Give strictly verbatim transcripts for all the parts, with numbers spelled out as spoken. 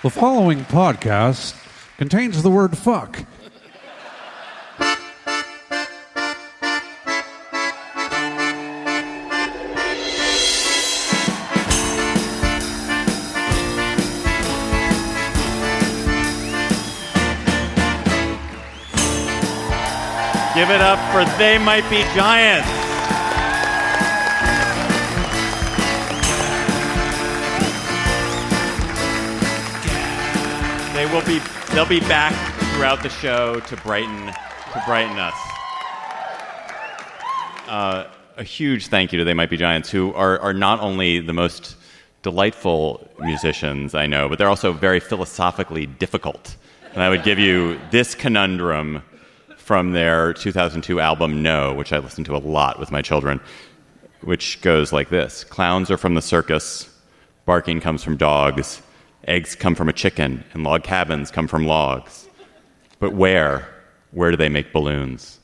The following podcast contains the word fuck. Give it up for They Might Be Giants. They will be they'll be back throughout the show to brighten to brighten us. Uh, a huge thank you to They Might Be Giants, who are, are not only the most delightful musicians I know, but they're also very philosophically difficult. And I would give you this conundrum from their two thousand two album No, which I listened to a lot with my children, which goes like this. Clowns are from the circus, barking comes from dogs, eggs come from a chicken, and log cabins come from logs. But where? Where do they make balloons?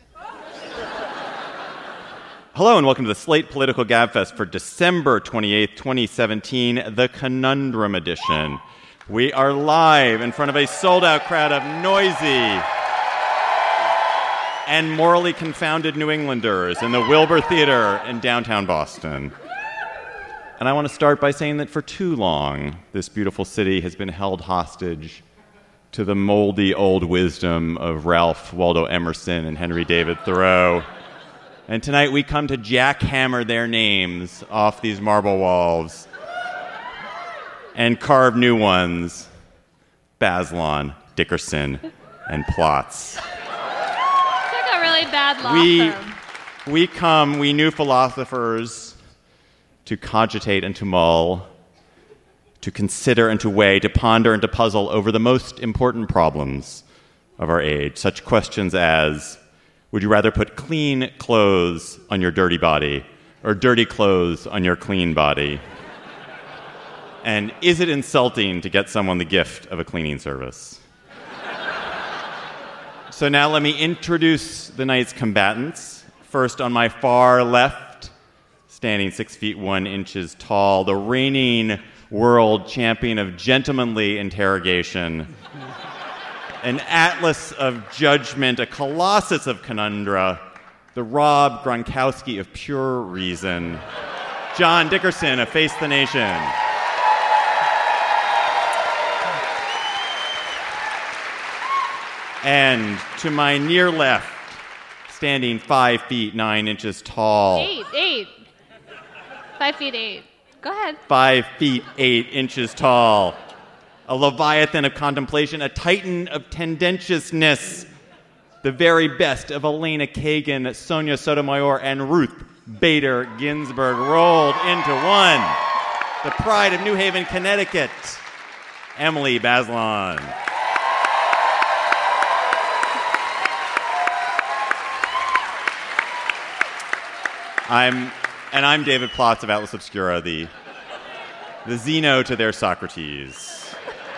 Hello and welcome to the Slate Political Gabfest for December twenty-eighth, twenty seventeen, the Conundrum Edition. We are live in front of a sold-out crowd of noisy and morally confounded New Englanders in the Wilbur Theater in downtown Boston. And I want to start by saying that for too long, this beautiful city has been held hostage to the moldy old wisdom of Ralph Waldo Emerson and Henry David Thoreau. And tonight we come to jackhammer their names off these marble walls and carve new ones: Bazelon, Dickerson, and Plotz. Bad law we, firm. we come, we new philosophers, to cogitate and to mull, to consider and to weigh, to ponder and to puzzle over the most important problems of our age. Such questions as, would you rather put clean clothes on your dirty body or dirty clothes on your clean body? And is it insulting to get someone the gift of a cleaning service? So now let me introduce the night's combatants. First, on my far left, standing six feet one inches tall, the reigning world champion of gentlemanly interrogation, an atlas of judgment, a colossus of conundra, the Rob Gronkowski of pure reason, John Dickerson of Face the Nation. And to my near left, standing five feet nine inches tall. Eight, eight. Five feet eight. Go ahead. Five feet eight inches tall. A leviathan of contemplation, a titan of tendentiousness. The very best of Elena Kagan, Sonia Sotomayor, and Ruth Bader Ginsburg rolled into one. The pride of New Haven, Connecticut, Emily Bazelon. I'm, and I'm David Plotz of Atlas Obscura, the, the Zeno to their Socrates.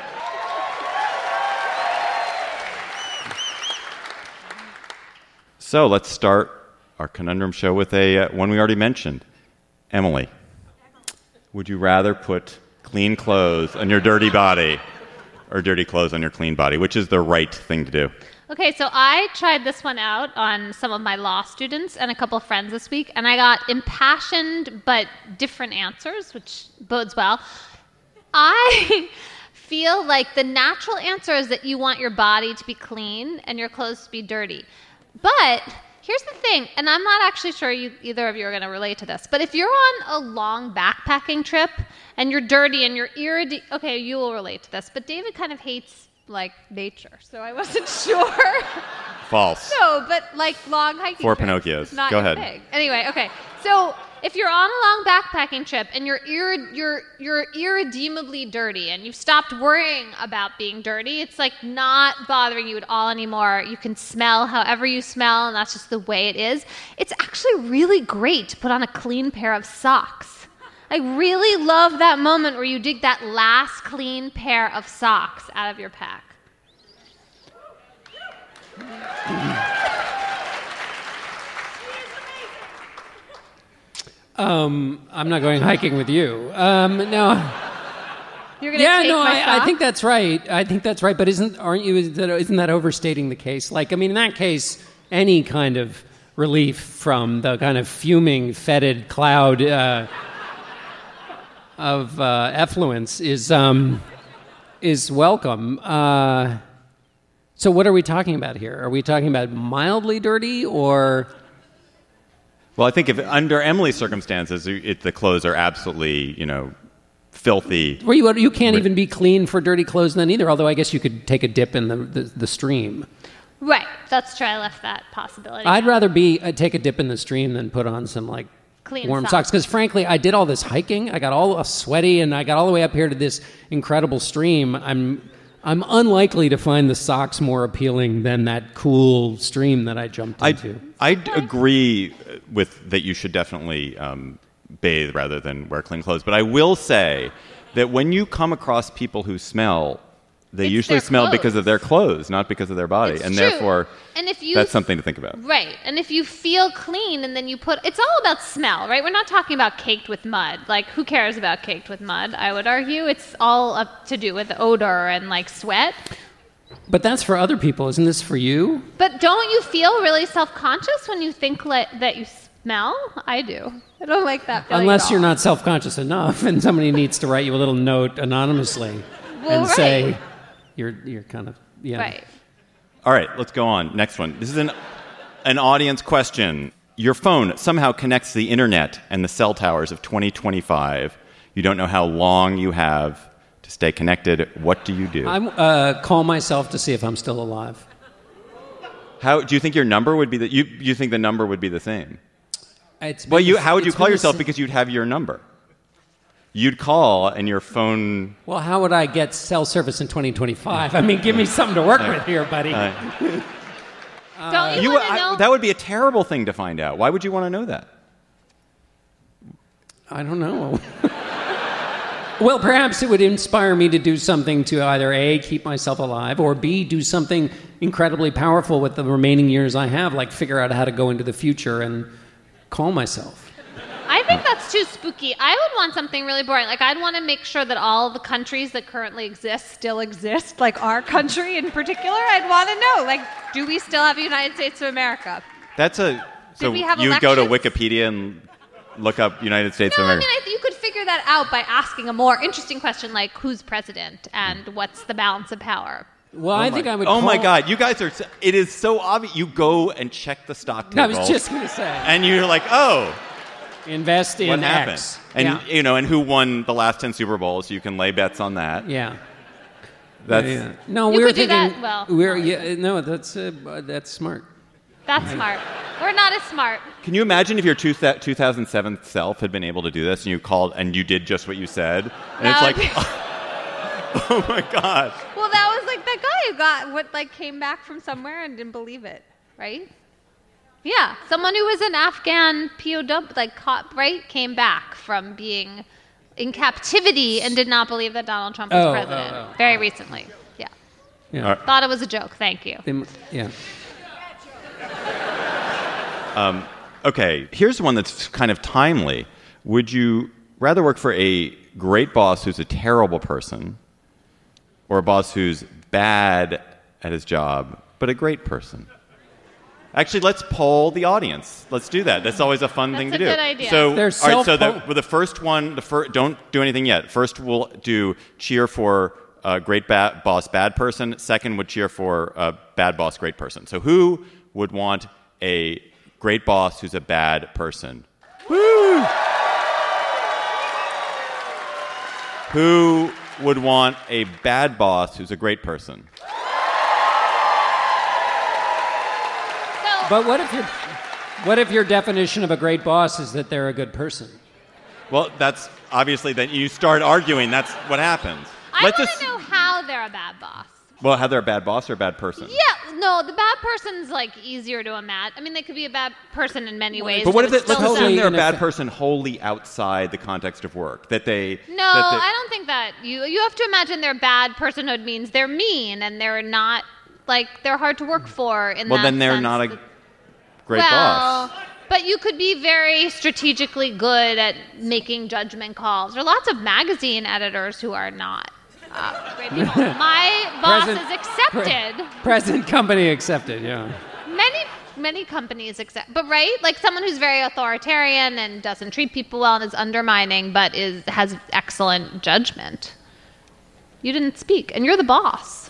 So let's start our conundrum show with a uh, one we already mentioned. Emily, would you rather put clean clothes on your dirty body or dirty clothes on your clean body? Which is the right thing to do? Okay, so I tried this one out on some of my law students and a couple of friends this week, and I got impassioned but different answers, which bodes well. I feel like the natural answer is that you want your body to be clean and your clothes to be dirty. But here's the thing, and I'm not actually sure you, either of you are going to relate to this, but if you're on a long backpacking trip and you're dirty and you're irritated, okay, you will relate to this, but David kind of hates like nature, so I wasn't sure. False. No, but like long hiking Four trips Pinocchios. is not Go your ahead. thing. Anyway, okay. So if you're on a long backpacking trip and you're irre- you're you're irredeemably dirty and you've stopped worrying about being dirty, it's like not bothering you at all anymore. You can smell however you smell, and that's just the way it is. It's actually really great to put on a clean pair of socks. I really love that moment where you dig that last clean pair of socks out of your pack. Um, I'm not going hiking with you. Um, no. You're gonna Yeah, take no, my I, I sock? think that's right. I think that's right. But isn't aren't you? Is that, isn't that overstating the case? Like, I mean, in that case, any kind of relief from the kind of fuming, fetid cloud uh, of uh, effluence is um, is welcome. Uh, so, what are we talking about here? Are we talking about mildly dirty or? Well, I think if under Emily's circumstances, it, the clothes are absolutely, you know, filthy. Well, you, you can't even be clean for dirty clothes then either, although I guess you could take a dip in the, the, the stream. Right. That's true. I left that possibility. I'd rather be uh, take a dip in the stream than put on some, like, Clean warm socks. socks. Because, frankly, I did all this hiking. I got all uh, sweaty, and I got all the way up here to this incredible stream. I'm I'm unlikely to find the socks more appealing than that cool stream that I jumped into. I I'd agree with that you should definitely um, bathe rather than wear clean clothes. But I will say that when you come across people who smell, they It's usually their smell clothes. because of their clothes, not because of their body. It's and true. therefore, And if you that's something to think about. Right. And if you feel clean and then you put it's all about smell, right? We're not talking about caked with mud. Like, who cares about caked with mud? I would argue it's all up to do with odor and like sweat. But that's for other people. Isn't this for you? But don't you feel really self-conscious when you think like that you smell? I do. I don't like that feeling. Unless at you're all. not self-conscious enough and somebody needs to write you a little note anonymously Well, and say, right. you're, you're kind of, yeah. Right. All right, let's go on. Next one. This is an an audience question. Your phone somehow connects to the internet and the cell towers of twenty twenty-five. You don't know how long you have to stay connected. What do you do? I uh, call myself to see if I'm still alive. How do you think your number would be? The, you you think the number would be the same? It's Well, been you the- how would you it's call been the yourself? same- Because you'd have your number. You'd call and your phone. Well, how would I get cell service in twenty twenty-five? I mean, give me something to work with here, buddy. Don't you, You, want to I- know? that would be a terrible thing to find out. Why would you want to know that? I don't know. Well, perhaps it would inspire me to do something to either A, keep myself alive, or B, do something incredibly powerful with the remaining years I have, like figure out how to go into the future and call myself. I think that's too spooky. I would want something really boring. Like, I'd want to make sure that all the countries that currently exist still exist. Like, our country in particular, I'd want to know. Like, do we still have a United States of America? That's a. So we have you would go to elections? Wikipedia and look up United States No, of I mean, America. I, you could figure that out by asking a more interesting question, like, who's president and what's the balance of power? Well, I think I would Oh my call- God! You guys are. so- It is so obvious. You go and check the stock I table. was just going to say. And you're like, oh, Invest in what happened? X. And yeah. you know, and who won the last ten Super Bowls? You can lay bets on that. yeah. That's. Yeah, yeah. No, You we were could do thinking. that, well, we're no. yeah. No, that's uh, that's smart. That's smart. We're not as smart. Can you imagine if your two thousand seven self had been able to do this, and you called and you did just what you said, and That it's would like, be- oh my God. Well, that was like that guy who got what like came back from somewhere and didn't believe it, right? Yeah, someone who was an Afghan P O W, like caught, right, came back from being in captivity and did not believe that Donald Trump was Oh, president oh, oh. very recently. Yeah, Yeah. All right. thought it was a joke. Thank you. They m- yeah. Okay, here's one that's kind of timely. Would you rather work for a great boss who's a terrible person, or a boss who's bad at his job but a great person? Actually, let's poll the audience. Let's do that. That's always a fun That's thing a to do. good idea. So, They're all right. So the, self-poll- with the first one, the fir- don't do anything yet. First, we'll do cheer for a great ba- boss, bad person. Second, would cheer for a bad boss, great person. So, who would want a great boss who's a bad person? Woo! Who would want a bad boss who's a great person? So, But what if your what if your definition of a great boss is that they're a good person? Well, that's obviously then you start arguing. That's what happens. I Let's want just to know how they're a bad boss. well, how they're a bad boss or a bad person. Yeah, no, the bad person's like easier to imagine. I mean, they could be a bad person in many ways. But what if it they, would let's still assume Totally they're a in bad effe- person wholly outside the context of work? That they No, that they, I don't think that you you have to imagine their bad personhood means they're mean and they're not like they're hard to work for. In well, that then they're sense not a that- great well, boss. but you could be very strategically good at making judgment calls. There are lots of magazine editors who are not Uh, great people. My boss Present- is accepted. Present company accepted, yeah. Many, many companies accept, but right, like someone who's very authoritarian and doesn't treat people well and is undermining, but is has excellent judgment. You didn't speak, and you're the boss.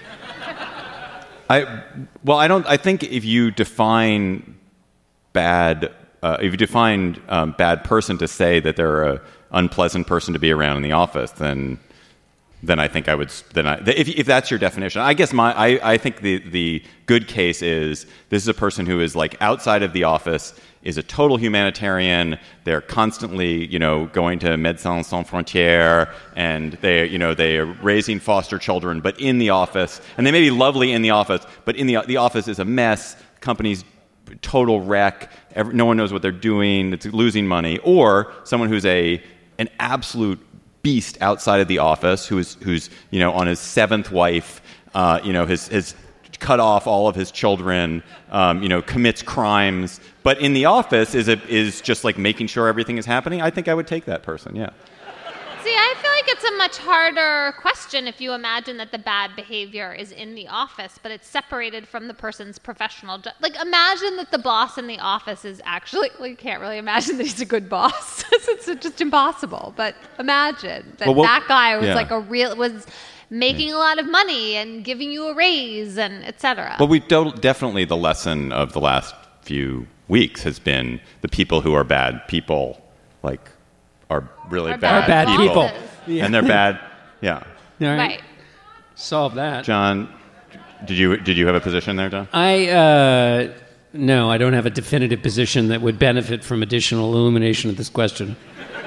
I well, I don't. I think if you define bad, uh, if you define um, bad person to say that they're a unpleasant person to be around in the office, then then I think I would. Then I, if if that's your definition, I guess my I, I think the the good case is this is a person who is like outside of the office, is a total humanitarian. They're constantly, you know, going to Médecins Sans Frontières, and they, you know, they are raising foster children. But in the office, and they may be lovely in the office, but in the the office is a mess. Company's total wreck. Every, no one knows what they're doing. It's losing money. Or someone who's a an absolute beast outside of the office, who's who's you know on his seventh wife, uh, you know, his his. cut off all of his children, um, you know, commits crimes, but in the office is a, is just like making sure everything is happening. I think I would take that person. Yeah. See, I feel like it's a much harder question if you imagine that the bad behavior is in the office, but it's separated from the person's professional. Ju- like, imagine that the boss in the office is actually. Well, you can't really imagine that he's a good boss. it's just impossible. But imagine that well, well, that guy was yeah. like a real was. making a lot of money and giving you a raise and et cetera. Well, we do, definitely the lesson of the last few weeks has been the people who are bad people, like, are really Are bad, bad people, people. Yeah. and they're bad. Yeah, All right. Right. Solve that. John, did you did you have a position there, John? I, uh, no, I don't have a definitive position that would benefit from additional illumination of this question.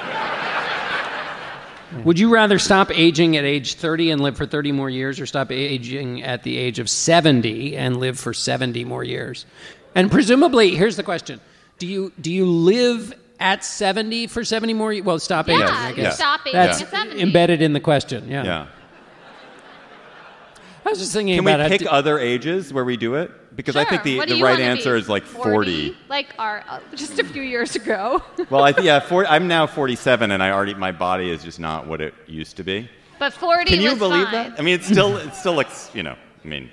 Would you rather stop aging at age thirty and live for thirty more years, or stop aging at the age of seventy and live for seventy more years? And presumably, here's the question. Do you do you live at seventy for seventy more years? Well, stop Yeah, aging, I you guess. stop aging That's at seventy. embedded in the question, yeah. Yeah. I was just thinking Can we about pick it. other ages where we do it? Because I think Sure. the, What do the you right wanna answer be? is like forty. Like our uh, just a few years ago. Well, I th- yeah, forty, I'm now forty-seven, and I already my body is just not what it used to be. But forty Can you was believe fine. that? I mean, it's still it still looks, you know. I mean,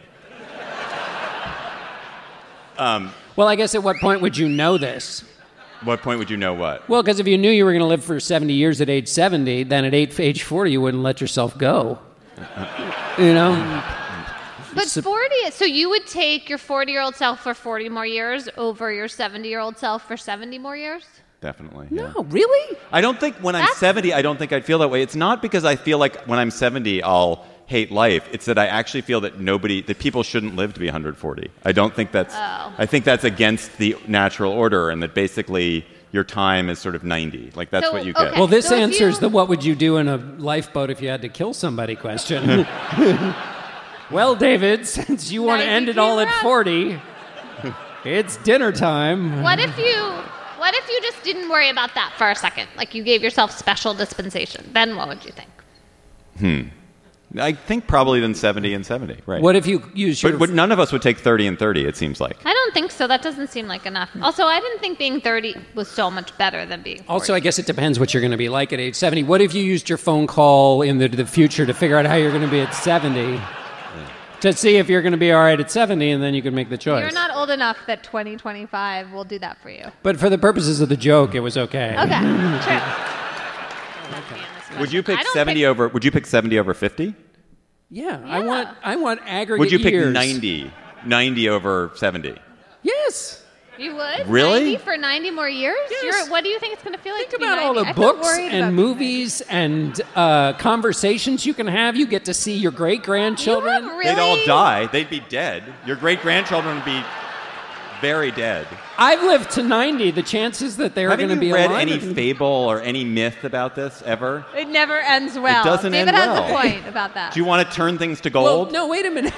Well, I guess at what point would you know this? what point would you know what? Well, because if you knew you were going to live for seventy years at age seventy, then at eight, age forty, you wouldn't let yourself go. You know? But forty, so you would take your forty-year-old self for forty more years over your seventy-year-old self for seventy more years? Definitely. Yeah. No, really? I don't think when I'm That's- seventy, I don't think I'd feel that way. It's not because I feel like when I'm seventy, I'll hate life. It's that I actually feel that nobody, that people shouldn't live to be one hundred forty. I don't think that's, Oh. I think that's against the natural order, and that basically your time is sort of ninety. Like that's So, what you get. okay. Well, this So if answers you- the what would you do in a lifeboat if you had to kill somebody question. Well, David, since you want to Nice end to it all keep at her up. forty, it's dinner time. What if you what if you just didn't worry about that for a second? Like you gave yourself special dispensation. Then what would you think? I think probably then seventy and seventy, right? What if you use your... But, but none of us would take thirty and thirty, it seems like. I don't think so. That doesn't seem like enough. Also, I didn't think being thirty was so much better than being forty. Also, I guess it depends what you're going to be like at age seventy. What if you used your phone call in the, the future to figure out how you're going to be at seventy? To see if you're going to be all right at seventy, and then you can make the choice. You're not old enough that twenty twenty-five will do that for you. But for the purposes of the joke, it was okay. Okay, sure. Would you pick I don't seventy pick- over? Would you pick seventy over fifty? Yeah, I Yeah. want I want aggregate Would you pick years. ninety? ninety over seventy? Yes. You would? Really? ninety for ninety more years? Yes. You're, what do you think it's going to feel like Think to be about all ninety? the I feel books worried about and being movies and uh, conversations you can have. You get to see your great grandchildren. You have They'd all Really? die. They'd be dead. Your great grandchildren would be very dead. I've lived to ninety. The chances that they're Haven't going to you be read alive. any are- fable or any myth about this ever? It never ends well. It doesn't David end has well. a point about that. Do you want to turn things to well, gold? no, wait a minute.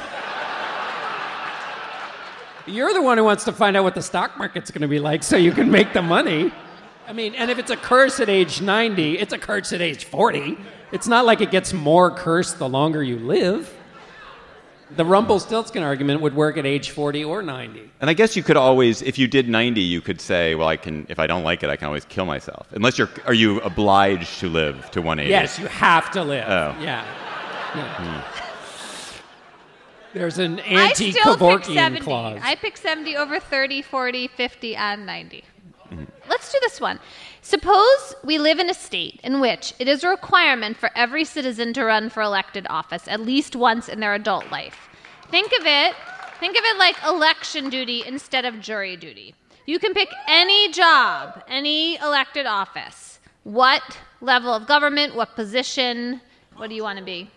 You're the one who wants to find out what the stock market's going to be like so you can make the money. I mean, and if it's a curse at age ninety, it's a curse at age forty. It's not like it gets more cursed the longer you live. The Rumpelstiltskin argument would work at age forty or ninety. And I guess you could always, if you did ninety, you could say, well, I can, if I don't like it, I can always kill myself. Unless you're, are you obliged to live to one eighty? Yes, you have to live. Oh. Yeah. Yeah. There's an I still pick anti-Kevorkian seventy. clause. I pick seventy over thirty, forty, fifty, and ninety. Let's do this one. Suppose we live in a state in which it is a requirement for every citizen to run for elected office at least once in their adult life. Think of it, think of it like election duty instead of jury duty. You can pick any job, any elected office. What level of government, what position, what do you want to be?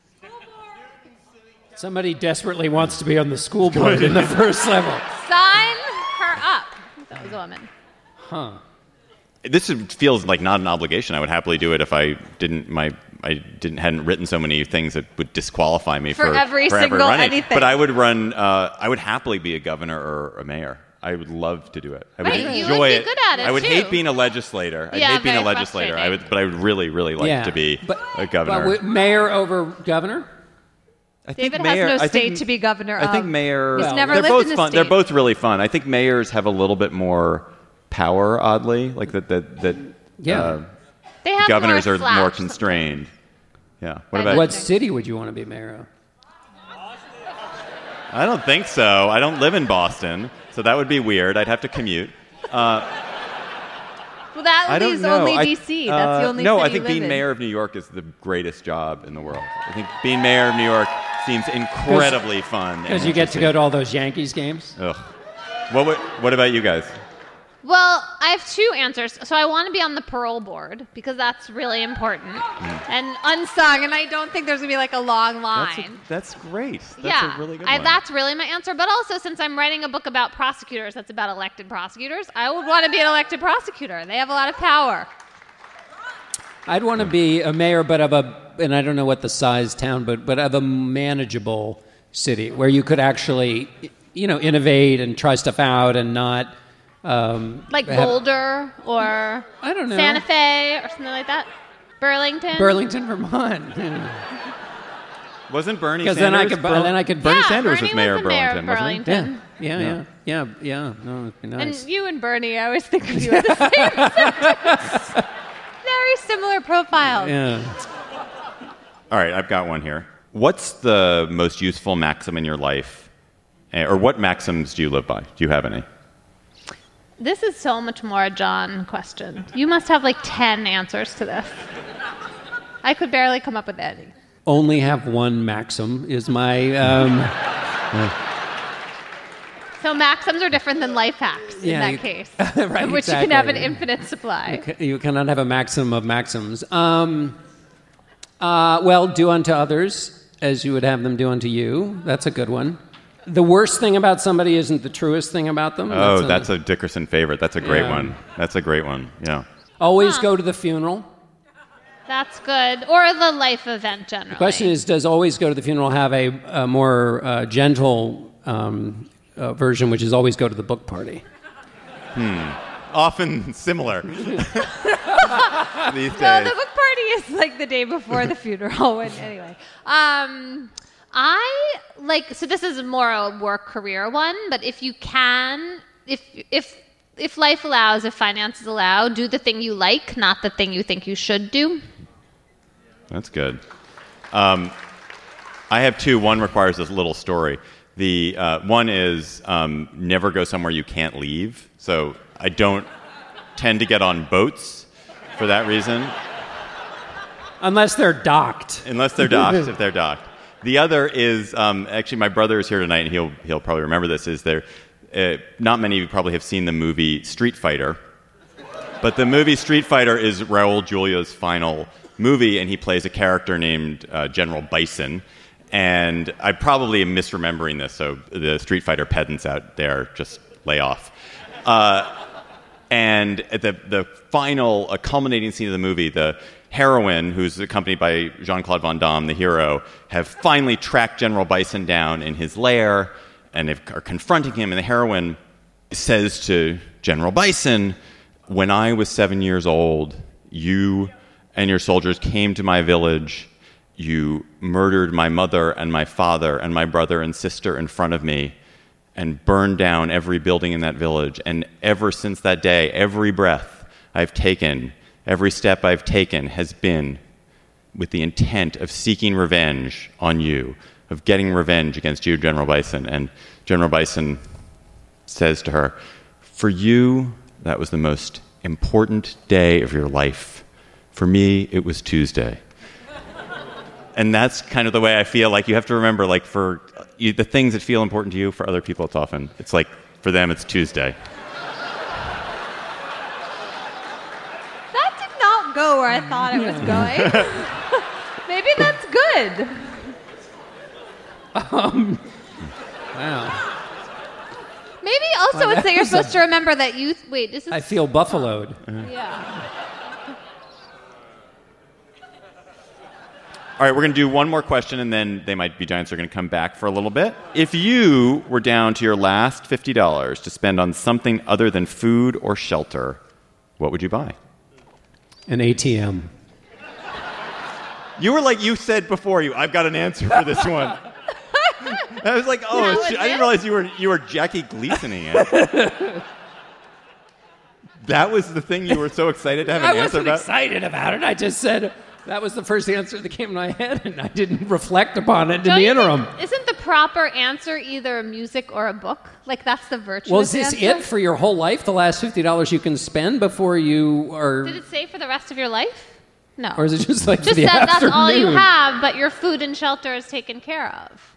Somebody desperately wants to be on the school board in the first level. Sign her up. That was a woman. Huh. This is- feels like not an obligation. I would happily do it if I didn't my I didn't hadn't written so many things that would disqualify me For for, every for ever single running. anything. But I would run. Uh, I would happily be a governor or a mayor. I would love to do it. I would Right, you enjoy would be it. good at it, I would too. hate being a legislator. I'd Yeah, hate being a very legislator. I would, frustrating. but I would really, really like yeah. to be but, a governor. But w- mayor over governor? I think David mayor, has no I state think- to be governor I think of. mayor. He's Well, never they're lived both in a fun. state. They're both really fun. I think mayors have a little bit more power, oddly, like that. That that. Yeah. Uh, They have governors more are flash more sometimes. constrained. Yeah. What I about? What city would you want to be mayor of? I don't think so. I don't live in Boston, so that would be weird. I'd have to commute. Well, that I don't leaves know. only I- D C. uh, That's the only no, city I think you live being in. mayor of New York is the greatest job in the world. I think being mayor of New York seems incredibly fun. and Because you get to interesting. go to all those Yankees games. Ugh. What, would- what about you guys? Well, I have two answers. So I want to be on the parole board because that's really important and unsung. And I don't think there's going to be like a long That's, a, line. that's great. That's yeah, a really good I, one. that's really my answer. But also, since I'm writing a book about prosecutors, that's about elected prosecutors, I would want to be an elected prosecutor. They have a lot of power. I'd want to be a mayor, but of a, and I don't know what the size town, but but of a manageable city where you could actually, you know, innovate and try stuff out and not. Um, Like have- Boulder or I don't know. Santa Fe or something like that. Burlington. Burlington, Vermont. Wasn't Bernie Because Sanders? then I could, Burl- then I could. Bernie Yeah, Sanders Bernie was mayor was of the mayor Burlington, of wasn't he? Yeah, Burlington. yeah, yeah, yeah, yeah. No, it'd be nice. And you and Bernie, I always think of you as the same sentence. Very similar profiles. Yeah. All right, I've got one here. What's the most useful maxim in your life? Eh, Or what maxims do you live by? Do you have any? This is so much more a John question. You must have like ten answers to this. I could barely come up with any. Only have one maxim is my. Um, So maxims are different than life hacks in Yeah, that you- case, right, of which you can have an exactly. infinite supply. You cannot have a maxim of maxims. Um, uh, well, do unto others as you would have them do unto you. That's a good one. The worst thing about somebody isn't the truest thing about them. Oh, that's a Dickerson favorite. That's a great Yeah. one. That's a great one. Yeah. Always Huh. go to the funeral. That's good. Or the life event generally. The question is, does always go to the funeral have a, a more uh, gentle um, uh, version, which is always go to the book party? Often similar these days. Well, the book party is like the day before the funeral. When, anyway. Um, I like so. This is more a work career one, but if you can, if if if life allows, if finances allow, do the thing you like, not the thing you think you should do. That's good. Um, I have two. One requires this little story. The uh, one is um, never go somewhere you can't leave. So I don't tend to get on boats for that reason, Unless they're docked. unless they're docked. if they're docked. The other is um, actually my brother is here tonight, and he'll he'll probably remember this. Is there? Uh, not many of you probably have seen the movie Street Fighter, but the movie Street Fighter is Raul Julia's final movie, and he plays a character named uh, General Bison. And I probably am misremembering this, so the Street Fighter pedants out there, just lay off. Uh, and at the the final, a culminating scene of the movie, the heroine, who's accompanied by Jean-Claude Van Damme, the hero, have finally tracked General Bison down in his lair and have, are confronting him. And the heroine says to General Bison, "When I was seven years old, you and your soldiers came to my village. You murdered my mother and my father and my brother and sister in front of me and burned down every building in that village. And ever since that day, every breath I've taken, every step I've taken has been with the intent of seeking revenge on you, of getting revenge against you, General Bison. And General Bison says to her, for you, that was the most important day of your life. For me, it was Tuesday. And that's kind of the way I feel. Like, you have to remember, like, for you, the things that feel important to you, for other people, it's often, it's like, for them, it's Tuesday. That did not go where I thought it was going. Maybe that's good. Um, wow. Maybe also Well, it's that that you're was supposed a- to remember that you... Th- wait, this is... I feel buffaloed. Yeah. All right, we're going to do one more question, and then They Might Be Giants are going to come back for a little bit. If you were down to your last fifty dollars to spend on something other than food or shelter, what would you buy? An A T M. You were like, you said before you, I've got an answer for this one. I was like, oh, That shit, was I didn't it? realize you were you were Jackie Gleasoning it. That was the thing you were so excited to have an I answer wasn't about? excited about it. I just said that was the first answer that came to my head, and I didn't reflect upon it in Don't the you interim. think- isn't the proper answer either a music or a book? Like, that's the virtuous Well, is this answer? it for your whole life? The last fifty dollars you can spend before you are, Did it say for the rest of your life? No. or is it just like Just for the that afternoon? that's all you have, but your food and shelter is taken care of.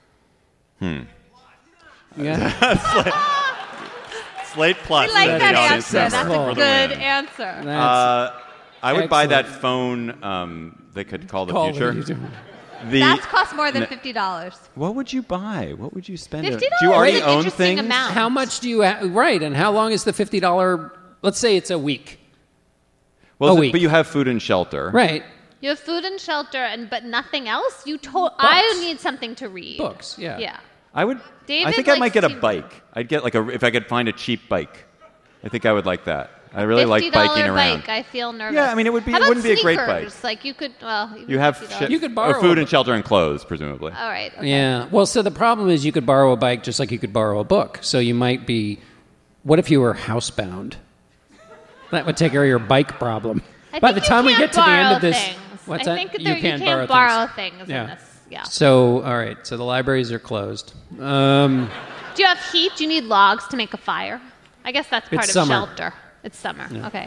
Yeah. Slate Plus. I like is that the audience answer. That's member a for the good win. answer. That's Uh, I would buy that Excellent. phone um, they could call the call future. it a- The, That's cost more than n- fifty dollars. What would you buy? What would you spend? it- fifty dollars Do you already is an own interesting things? amount. How much do you ha- right? And how long is the fifty dollars? Let's say it's a week. Well, A is it- week. but you have food and shelter. Right. You have food and shelter, and but nothing else. You told I Books. need something to read. Books, yeah. Yeah. I would. I David think I might likes get a to- bike. I'd get like a if I could find a cheap bike. I think I would like that. I really like fifty dollar biking around. bike. I feel nervous. Yeah, I mean, it would be- How it about wouldn't be a great sneakers? bike. Like you could. Well, even You have fifty dollars. shit, You could borrow oh, food a- and shelter and clothes, presumably. All right. Okay. Yeah. Well, so the problem is you could borrow a bike just like you could borrow a book. So you might be. What if you were housebound? That would take care of your bike problem. I By think the time you we can't get to the end borrow of this, things. what's I that? think that you there- can't, you can't borrow, borrow things. things Yeah. in this. Yeah. So, all right. So the libraries are closed. Um, Do you have heat? Do you need logs to make a fire? I guess that's part It's of summer. shelter. It's summer. Okay.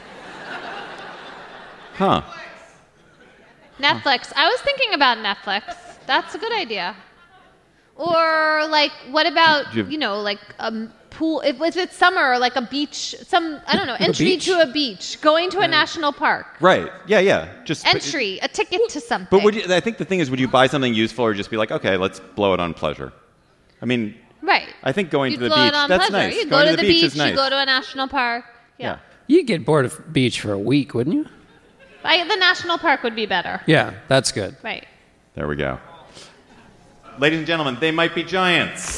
Huh. Netflix. I was thinking about Netflix. That's a good idea. Or like, what about Do you- you know, like a m- pool? If, if it's summer, or like a beach. Some I don't know. Entry beach? to a beach. Going to a national park. Right. Yeah. Yeah. Just. but- Entry. A ticket to something. But would you, I think the thing is, would you buy something useful or just be like, okay, let's blow it on pleasure? I mean, Right. I think going You to the blow it beach, on that's pleasure. nice. You Going go to to the the beach is nice. You go to a national park. Yeah. you'd get bored of beach for a week, wouldn't you? I, the national park would be better. Yeah, that's good. Right. There we go. Ladies and gentlemen, They Might Be Giants.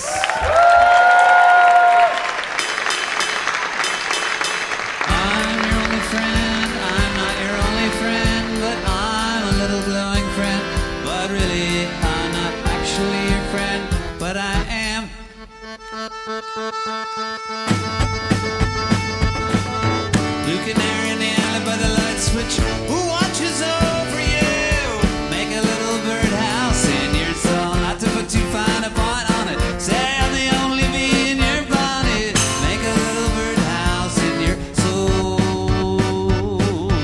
I'm your only friend, I'm not your only friend, but I'm a little glowing friend. But really, I'm not actually your friend, but I am. Blue canary in the alley by the light switch. Who watches over you? Make a little birdhouse in your soul, not to put too fine a point on it. Say I'm the only bee in your bonnet. Make a little birdhouse in your soul.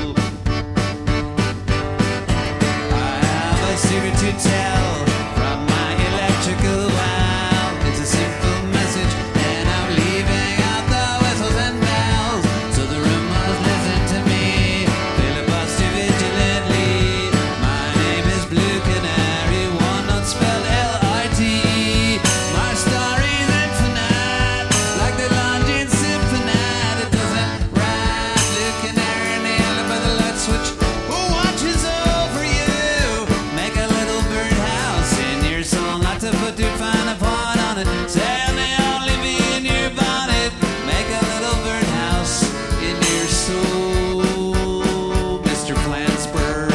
I have a secret to tell from my electrical wow. It's a simple message, and I'm leaving out the whistles and bells. So the room must listen to me, filibuster vigilantly. My name is Blue Canary, one not spelled L I T E. My story's infinite, like the London Symphony. It doesn't ride. Blue Canary in the alley by the light switch. Who watches over you? Make a little birdhouse in your soul, not to put too fine a point on it. Say I'm the only bee in your bonnet. Make a little birdhouse in your soul, Mister Flansburgh.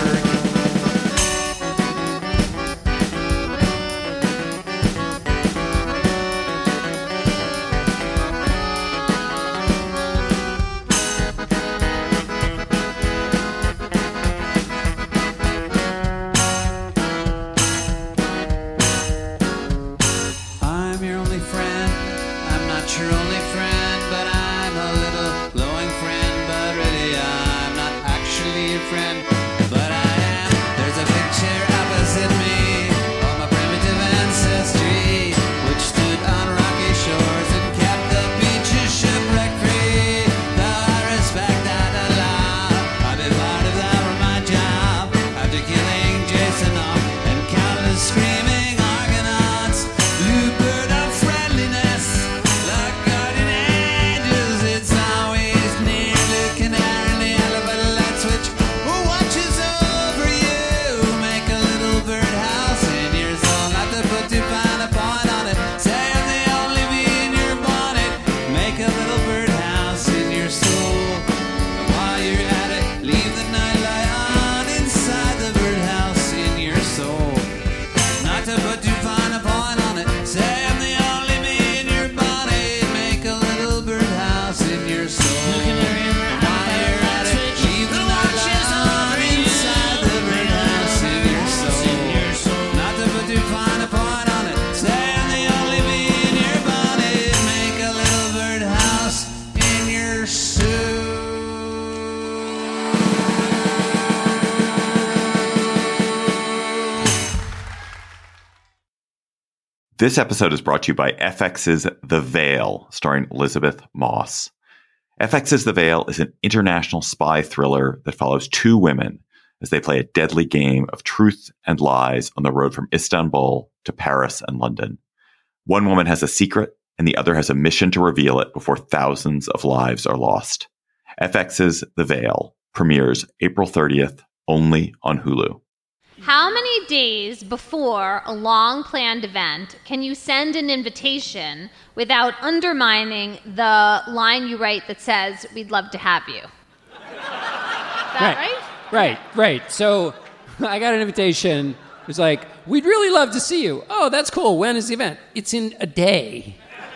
This episode is brought to you by F X's The Veil, starring Elizabeth Moss. F X's The Veil is an international spy thriller that follows two women as they play a deadly game of truth and lies on the road from Istanbul to Paris and London. One woman has a secret, and the other has a mission to reveal it before thousands of lives are lost. F X's The Veil premieres April thirtieth, only on Hulu. How many days before a long-planned event can you send an invitation without undermining the line you write that says, "We'd love to have you"? Is that right? Right, right. So I got an invitation. It was like, "We'd really love to see you." Oh, that's cool. When is the event? It's in a day.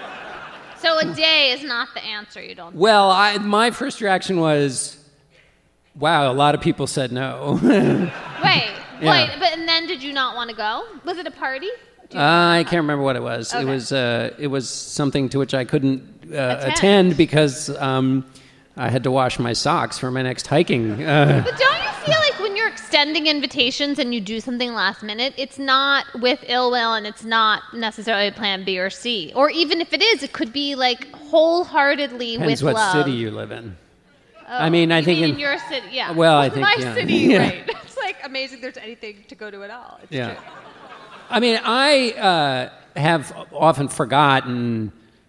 So a day is not the answer, you don't think? Well, I, my first reaction was, wow, a lot of people said no. Wait, Yeah. wait, but and then did you not want to go? Was it a party? Do you- Uh, I can't remember what it was. It Okay. was uh, it was something to which I couldn't uh, Attend. attend because um, I had to wash my socks for my next hiking. Uh, But don't you feel like when you're extending invitations and you do something last minute, it's not with ill will and it's not necessarily plan B or C? Or even if it is, it could be like wholeheartedly depends with what love. city you live in. Oh, I mean, I you think mean in- in your city, yeah. Well, I think My yeah. city, Yeah. right? It's like amazing there's anything to go to at all. It's Yeah. true. I mean, I uh, have often forgotten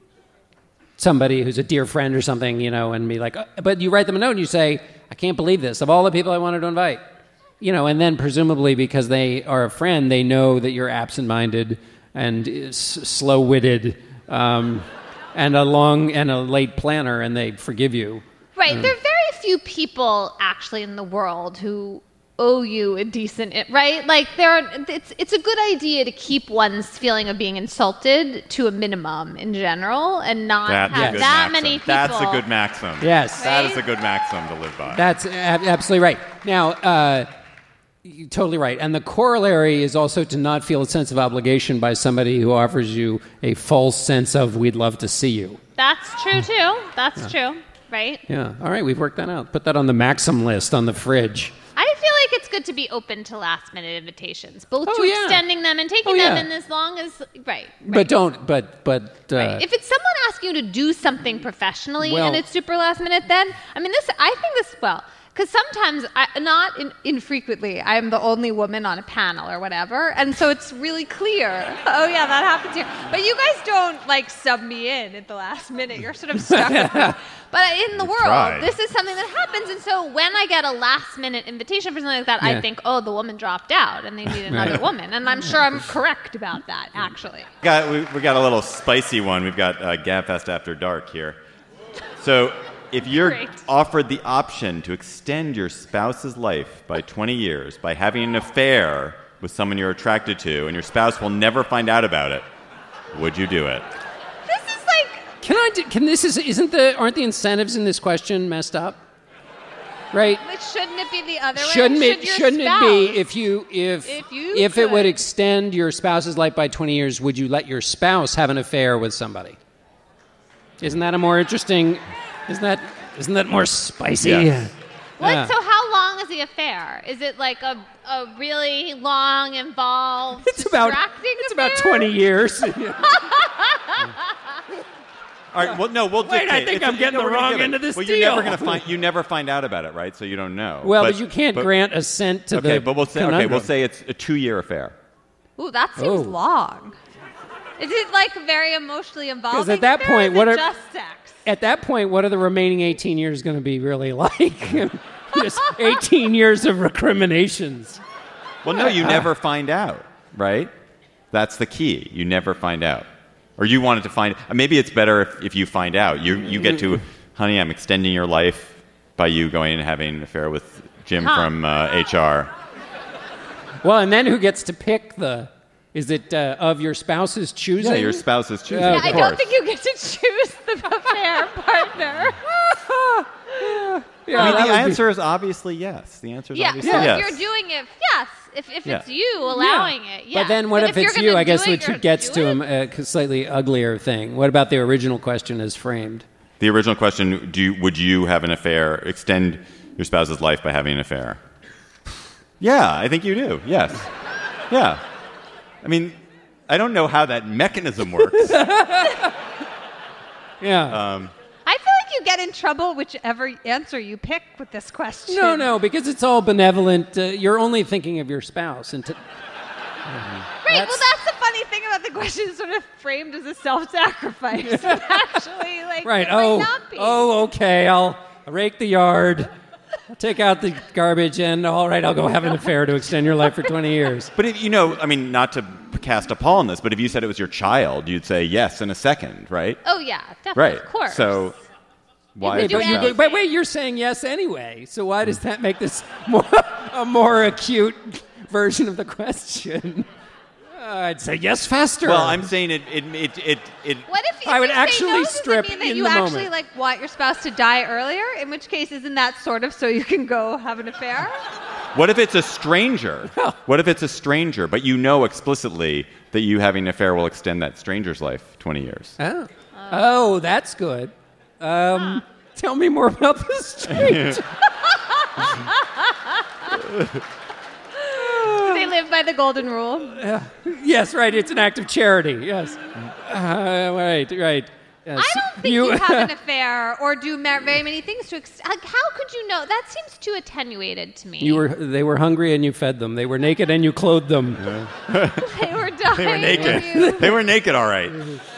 somebody who's a dear friend or something, you know, and be like, "Oh," but you write them a note and you say, "I can't believe this. Of all the people I wanted to invite," you know, and then presumably because they are a friend, they know that you're absent-minded and s- slow-witted um, and a long and a late planner, and they forgive you. Right. There are very few people actually in the world who owe you a decent, right? Like there are, it's it's a good idea to keep one's feeling of being insulted to a minimum in general and not That's a have good that maxim. many people. That's a good maxim. Yes. That is Right? a good maxim to live by. That's ab- absolutely right. Now, uh, you're totally right. And the corollary is also to not feel a sense of obligation by somebody who offers you a false sense of "we'd love to see you." That's true too. That's true. Right. Yeah. All right, we've worked that out. Put that on the maxim list on the fridge. I feel like it's good to be open to last minute invitations, both Oh, to yeah. extending them and taking Oh, them yeah. in as long as right. But don't. But but. Uh, Right. If it's someone asking you to do something professionally Well- and it's super last minute, then I mean, this I think this well because sometimes I, not in, infrequently I am the only woman on a panel or whatever, and so it's really clear. Oh yeah, that happens here. But you guys don't like sub me in at the last minute. You're sort of stuck with me. But in the world, tried. this is something that happens, and so when I get a last minute invitation for something like that, Yeah. I think, oh, the woman dropped out and they need another Right. woman, and I'm sure I'm correct about that actually. Got, we, we got a little spicy one. We've got uh, Gabfest After Dark here. So if you're Great. offered the option to extend your spouse's life by twenty years by having an affair with someone you're attracted to and your spouse will never find out about it, would you do it? This is like can I? Do, can this is isn't the aren't the incentives in this question messed up? Right. But shouldn't it be the other way? Shouldn't Should it? your Shouldn't spouse- it be if you if If you if it would could- extend your spouse's life by twenty years? Would you let your spouse have an affair with somebody? Isn't that a more interesting? Isn't that isn't that more spicy? Yes. what? Yeah. So how long is the affair? Is it like a a really long, involved, It's about distracting it's affair? about twenty years. All right. Well, no, we'll Wait, I dictate. think It's- I'm getting no, the we're gonna wrong give it. end of this Well, you're never deal. gonna find. You never find out about it, right? So you don't know. Well, but, you can't but- grant assent to Okay, the. but we'll say okay. conundrum. We'll say it's a two-year affair. Ooh, that seems Oh. long. Is it like very emotionally involving? 'Cause at that Or point, is what it are- just sex? At that point, what are the remaining eighteen years going to be really like? Just eighteen years of recriminations. Well, no, you never find out, right? That's the key. You never find out. Or you wanted to find maybe it's better if, if you find out. You you get to, honey, I'm extending your life by you going and having an affair with Jim Huh. from uh, H R. Well, and then who gets to pick the? Is it uh, of your spouse's choosing? Yeah, your spouse is choosing. Yeah, of I course. don't think you get to choose the affair partner. Yeah, I mean, that the would be- answer is obviously yes. The answer is Yeah, obviously so yes. if you're doing it, yes. If, if Yeah. it's you allowing it, yeah. But then what if, you're it's gonna you? I do guess it, which you're gets to doing him a slightly uglier thing. What about the original question as framed? The original question: Do you, would you have an affair? Extend your spouse's life by having an affair? Yeah, I think you do. Yes. Yeah. I mean, I don't know how that mechanism works. Yeah. Um, I feel like you get in trouble whichever answer you pick with this question. no, no, because it's all benevolent. Uh, you're only thinking of your spouse. And to, Right, well, that's the funny thing about the question. It's sort of framed as a self-sacrifice. Actually, like, right. it might Oh, not be. oh, okay. I'll rake the yard. I'll take out the garbage, and all right, I'll go have an affair to extend your life for twenty years. but, if, you know, I mean, not to cast a pall on this, but if you said it was your child, you'd say yes in a second, right? Oh, yeah, definitely. Right. Of course. So why would is do But, you, anything. but wait, you're saying yes anyway. So why does that make this more, a more acute version of the question? Uh, I'd say yes faster. Well, I'm saying it. It. It. It. it What if, if I would you say actually no, does it strip mean that in you the actually moment. like want your spouse to die earlier? In which case, isn't that sort of so you can go have an affair? what if it's a stranger? What if it's a stranger, but you know explicitly that you having an affair will extend that stranger's life twenty years? Oh, oh that's good. Um, Tell me more about this strange. They live by the golden rule. Yes, right. It's an act of charity. Yes. Uh, right, right. Yes. I don't think you, have an affair or do ma- very many things to. Ex- like, how could you know? That seems too attenuated to me. You were. They were hungry, and you fed them. They were naked, and you clothed them. They were dying. They were naked. and you- They were naked, all right.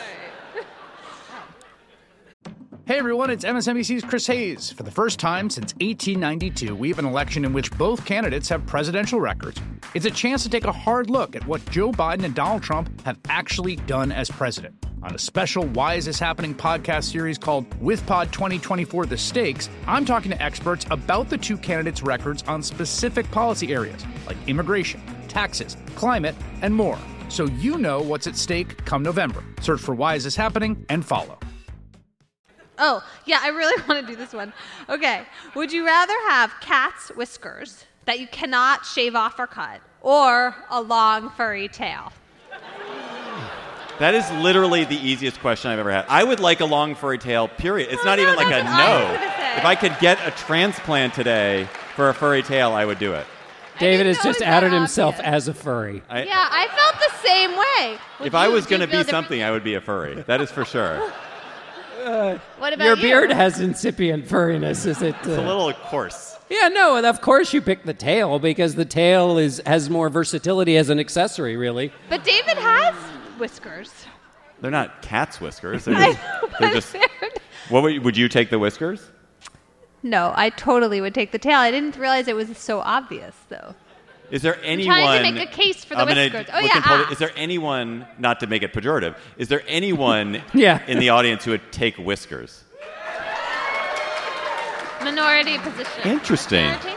Hey everyone, it's M S N B C's Chris Hayes. For the first time since eighteen ninety-two, we have an election in which both candidates have presidential records. It's a chance to take a hard look at what Joe Biden and Donald Trump have actually done as president. On a special Why Is This Happening podcast series called WithPod twenty twenty-four The Stakes, I'm talking to experts about the two candidates' records on specific policy areas like immigration, taxes, climate, and more. So you know what's at stake come November. Search for Why Is This Happening and follow. Oh, yeah, I really want to do this one. Okay. Would you rather have cat's whiskers that you cannot shave off or cut, or a long furry tail? That is literally the easiest question I've ever had. I would like a long furry tail, period. It's not no, even like a that's what I was no. gonna say. If I could get a transplant today for a furry tail, I would do it. David didn't has know just it was that outed himself obvious. as a furry. I, Yeah, I felt the same way. Would if I you- was do you going to feel be different? something, I would be a furry. That is for sure. What about Your you? beard has incipient furriness, is it? It's a little coarse. Yeah, no, and of course you pick the tail because the tail is has more versatility as an accessory, really. But David has whiskers. They're not cat's whiskers. They're I just, know, they're but just they're- what would, would you take the whiskers? No, I totally would take the tail. I didn't realize it was so obvious, though. Is there anyone? trying to make a case for the I'm gonna whiskers. Oh, look yeah, in public- ask. Is there anyone? Not to make it pejorative. Is there anyone Yeah. in the audience who would take whiskers? Minority position. Interesting. Minority?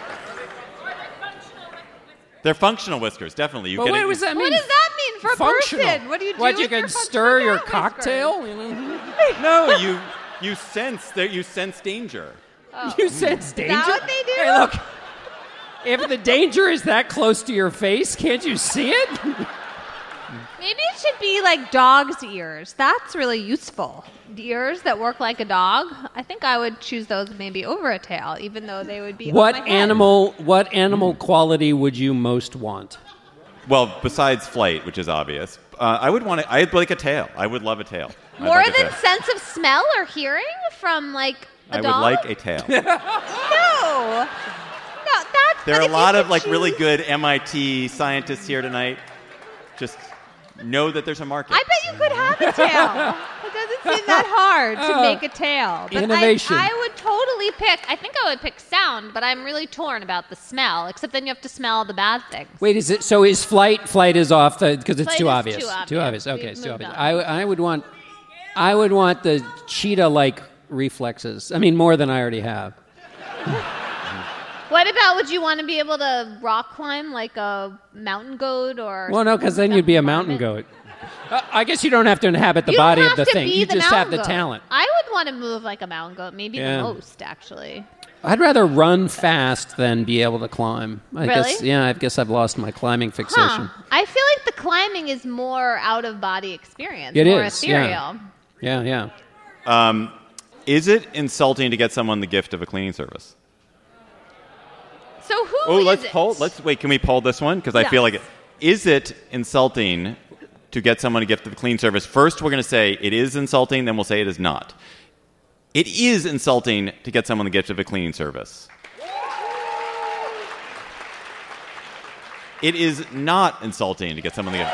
They're functional whiskers, definitely. You But get what it- does that mean? What does that mean for a Functional. person? What do you do What, you with can your stir your functional cat cocktail? No, you you sense that you sense danger. You sense danger? what they do? Hey, look. If the danger is that close to your face, can't you see it? Maybe it should be like dog's ears. That's really useful. The ears that work like a dog. I think I would choose those maybe over a tail, even though they would be. What on my head. animal? What animal quality would you most want? Well, besides flight, which is obvious, uh, I would want to. I'd like a tail. I would love a tail. I'd More like a than tail. sense of smell or hearing from like a I dog. would like a tail. No. No, that's. There but are a if you lot could of like really choose- good M I T scientists here tonight. Just know that there's a market. I bet you could have a tail. It doesn't seem that hard to Uh, make a tail. But innovation. I, I would totally pick. I think I would pick sound, but I'm really torn about the smell. Except then you have to smell the bad things. Wait, is it so? Is flight? Flight is off the because it's Flight too is obvious. too Too obvious. obvious. Okay, We've it's too moved obvious. on. I I would want I would want the cheetah-like reflexes. I mean, more than I already have. What about would you want to be able to rock climb like a mountain goat or? Well, no, because then you'd be a mountain goat. Uh, I guess you don't have to inhabit the You body don't of the have to thing. be You the just have mountain the goat. talent. I would want to move like a mountain goat, maybe Yeah. the most actually. I'd rather run fast than be able to climb. I guess. Really? Yeah, I guess I've lost my climbing fixation. Huh. I feel like the climbing is more out of body experience, It more is, yeah. ethereal. Yeah, yeah. Um, is it insulting to get someone the gift of a cleaning service? So who Oh, is let's it? poll. Let's wait. Can we poll this one? Because I feel like it. Yes. Is it insulting to get someone a gift of the cleaning service. First, we're going to say it is insulting, then we'll say it is not. It is insulting to get someone the gift of a cleaning service. It is not insulting to get someone the gift.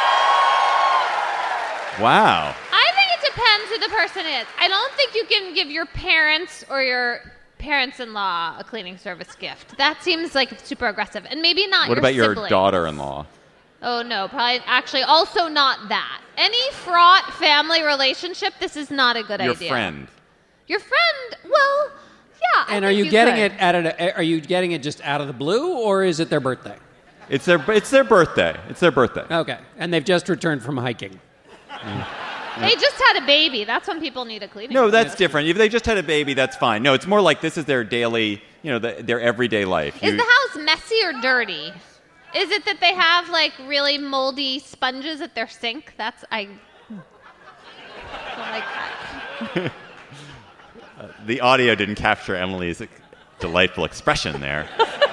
Wow. I think it depends who the person is. I don't think you can give your parents or your parents-in-law a cleaning service gift. That seems like super aggressive. And maybe not What your about your siblings. daughter-in-law? Oh, no, probably actually also not that. Any fraught family relationship, this is not a good Your idea. friend. Your friend, well, yeah. I And are think you, getting could. it at a, are you getting it just out of the blue, or is it their birthday? It's their it's their birthday. It's their birthday. Okay, and they've just returned from hiking. They just had a baby. That's when people need a cleaning. No, that's different. If they just had a baby, that's fine. No, it's more like this is their daily, you know, the, their everyday life. Is You- the house messy or dirty? Is it that they have like really moldy sponges at their sink? That's I don't like that. the audio didn't capture Emily's delightful expression there.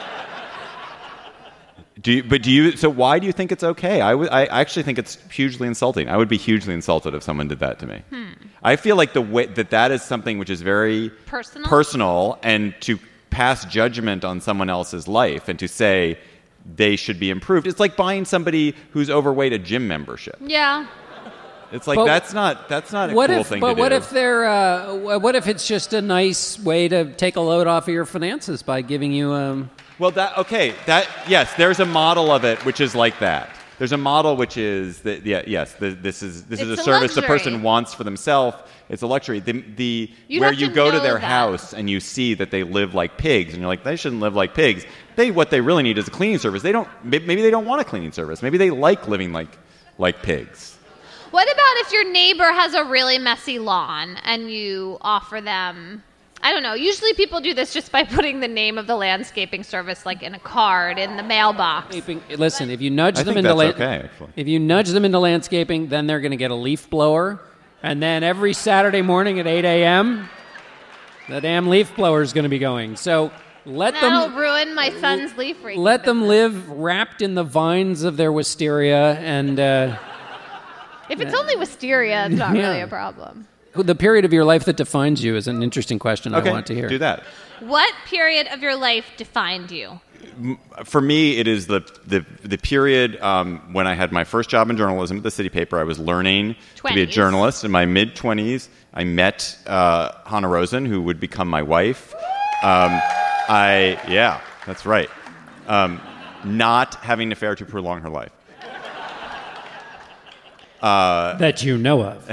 Do you, but do you? So why do you think it's okay? I would. I actually think it's hugely insulting. I would be hugely insulted if someone did that to me. Hmm. I feel like the way that that is something which is very Personal? personal, and to pass judgment on someone else's life and to say they should be improved. It's like buying somebody who's overweight a gym membership. Yeah. It's like But that's not that's not a What cool if? thing But to do. what if they're? Uh, what if it's just a nice way to take a load off of your finances by giving you? Um, Well, that okay. That yes, there's a model of it which is like that. There's a model which is that yeah, yes. The, this is this is It's a a service the luxury. person wants for themselves. It's a luxury. The, the You'd where have you to go to know their that. house and you see that they live like pigs, and you're like, they shouldn't live like pigs. They what they really need is a cleaning service. They don't. may- Maybe they don't want a cleaning service. Maybe they like living like like pigs. What about if your neighbor has a really messy lawn and you offer them? I don't know. Usually people do this just by putting the name of the landscaping service like in a card in the mailbox. listen, if you nudge I them think into that's la- okay, actually. if you nudge them into landscaping, then they're going to get a leaf blower, and then every Saturday morning at eight a.m. the damn leaf blower is going to be going. So let That'll them ruin my son's leaf raking let them business. live wrapped in the vines of their wisteria, and uh, If it's only wisteria, it's not Yeah. really a problem. the period of your life that defines you is an interesting question Okay, I want to hear. do that. What period of your life defined you? For me, it is the the, the period um, when I had my first job in journalism at the City Paper. I was learning to be a twenties. journalist in my mid twenties. I met uh, Hannah Rosen, who would become my wife. Um, I yeah, that's right. Um, not having an affair to prolong her life. Uh, that you know of.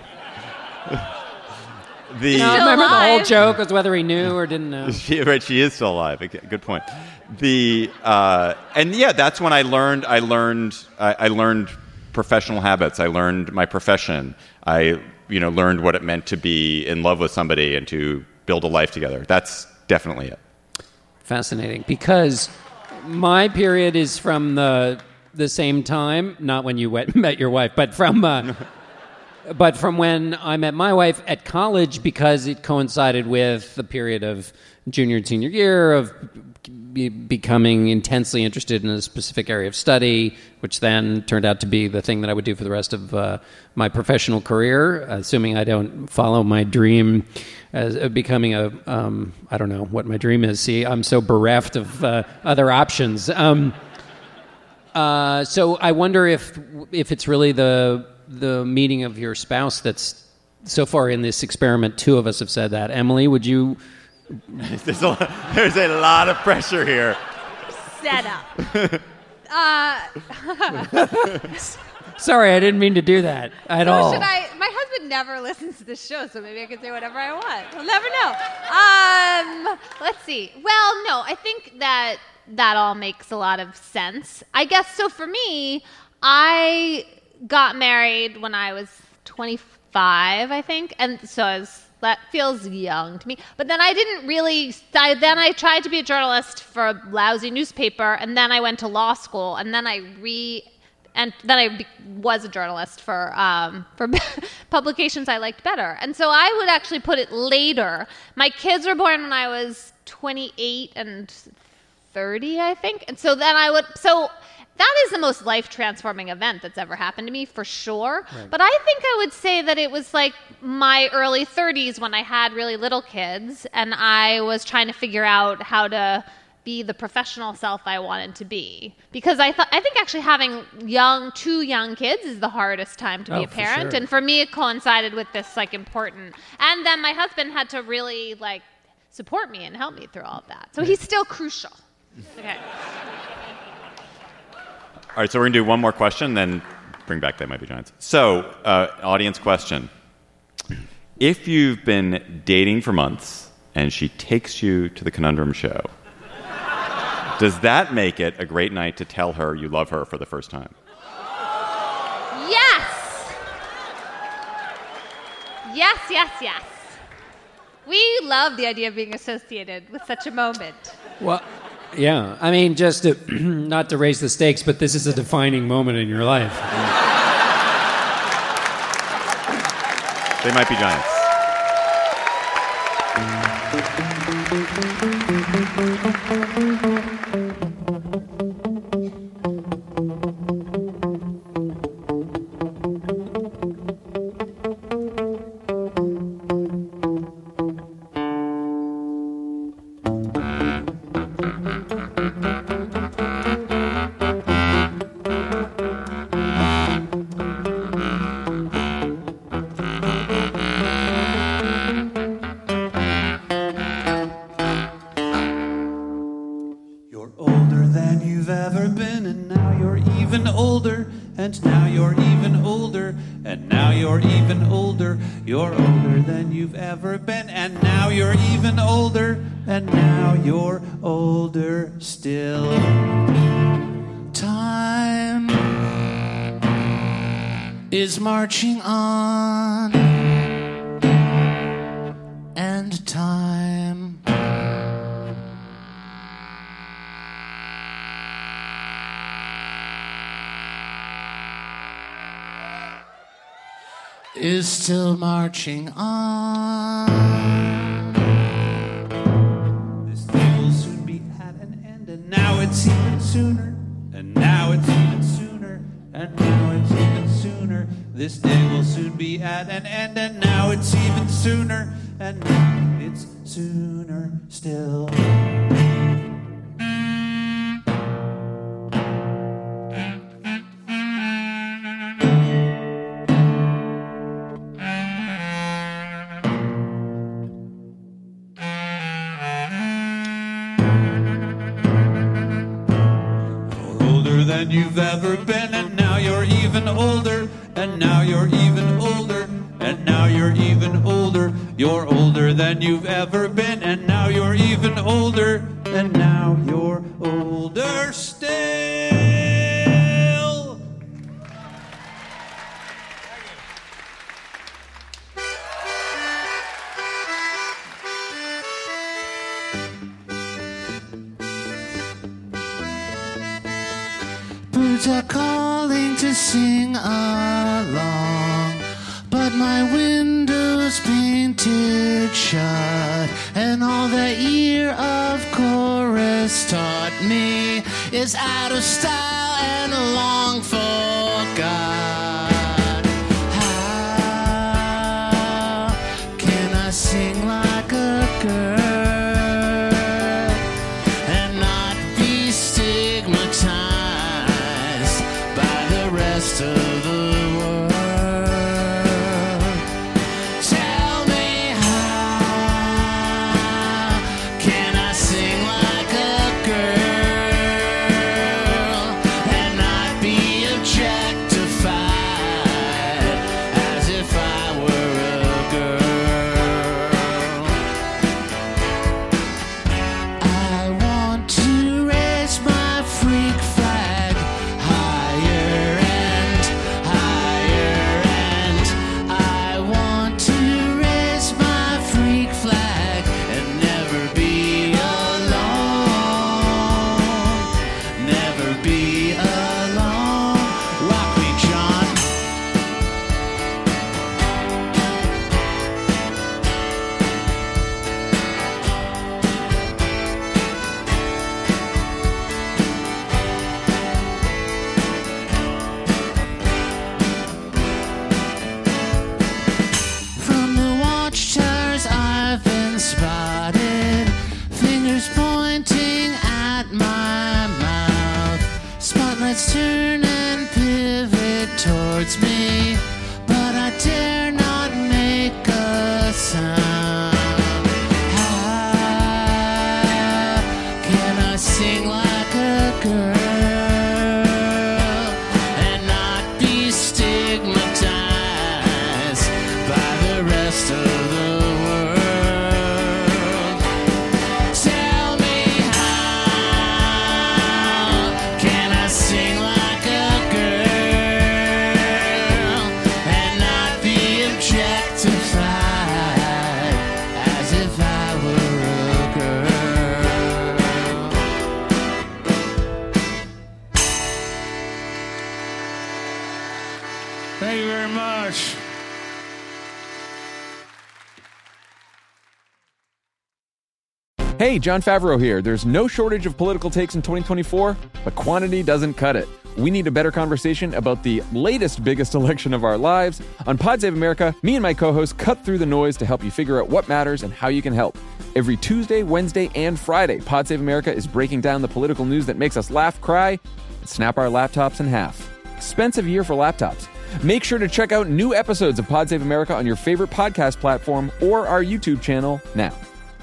the No, Still remember the whole alive. joke was whether he knew or didn't know. She, right, she is still alive. Okay, good point. The uh, and yeah, that's when I learned. I learned. I, I learned professional habits. I learned my profession. I you know learned what it meant to be in love with somebody and to build a life together. That's definitely it. Fascinating, because my period is from the the same time, not when you wet, met your wife, but from uh, but from when I met my wife at college, because it coincided with the period of junior and senior year of be, becoming intensely interested in a specific area of study, which then turned out to be the thing that I would do for the rest of uh, my professional career, assuming I don't follow my dream as of becoming a, um, I don't know what my dream is. See, I'm so bereft of uh, other options. Um, uh, so I wonder if if it's really the the meeting of your spouse that's so far in this experiment. Two of us have said that. Emily, would you? There's a lot, there's a lot of pressure here. Set up. uh, Sorry, I didn't mean to do that at so all. should I? My husband never listens to this show, so maybe I can say whatever I want. We'll never know. Um, let's see. Well, no, I think that that all makes a lot of sense. I guess so. For me, I got married when I was twenty-five, I think, and so I was, that feels young to me. But then I didn't really. I, then I tried to be a journalist for a lousy newspaper, and then I went to law school, and then I re. And then I be- was a journalist for um, for publications I liked better. And so I would actually put it later. My kids were born when I was twenty-eight and thirty, I think. And so then I would, so that is the most life-transforming event that's ever happened to me, for sure. Right. But I think I would say that it was like my early thirties when I had really little kids, and I was trying to figure out how to be the professional self I wanted to be. Because I thought I think actually having young, two young kids is the hardest time to be Oh, a for parent. sure. And for me, it coincided with this like important. And then my husband had to really like support me and help me through all of that. So he's still crucial. Okay. All right, so we're going to do one more question, then bring back They Might Be Giants. So, uh, audience question. If you've been dating for months and she takes you to the Conundrum show, does that make it a great night to tell her you love her for the first time? Yes. Yes, yes, yes. We love the idea of being associated with such a moment. Well, yeah. I mean, just to, not to raise the stakes, but this is a defining moment in your life. They Might Be Giants. You're older than you've ever been, and now you're even older, and now you're even older, and now you're even older. You're older than you've ever been, and now you're even older, and now you're older still. Time is marching on, and time is still marching on. This day will soon be at an end, and now it's even sooner, and now it's even sooner, and now it's even sooner. This day will soon be at an end, and now it's even sooner, and now it's sooner still. Older than you've ever been, and now you're even older, and now you're even older, and now you're even older. You're older than you've ever been, and now you're even older, and now you're older still. Birds are calling to sing along, but my window's painted shut, and all the ear of chorus taught me is out of style and long forgot. How can I sing like a girl and not be stigmatized by the rest of the world? Tell me, how can I sing like a girl and not be a very much. Hey, John Favreau here. There's no shortage of political takes in twenty twenty-four, but quantity doesn't cut it. We need a better conversation about the latest biggest election of our lives. On Pod Save America, me and my co-hosts cut through the noise to help you figure out what matters and how you can help. Every Tuesday, Wednesday, and Friday, Pod Save America is breaking down the political news that makes us laugh, cry, and snap our laptops in half. Expensive year for laptops. Make sure to check out new episodes of Pod Save America on your favorite podcast platform or our YouTube channel now.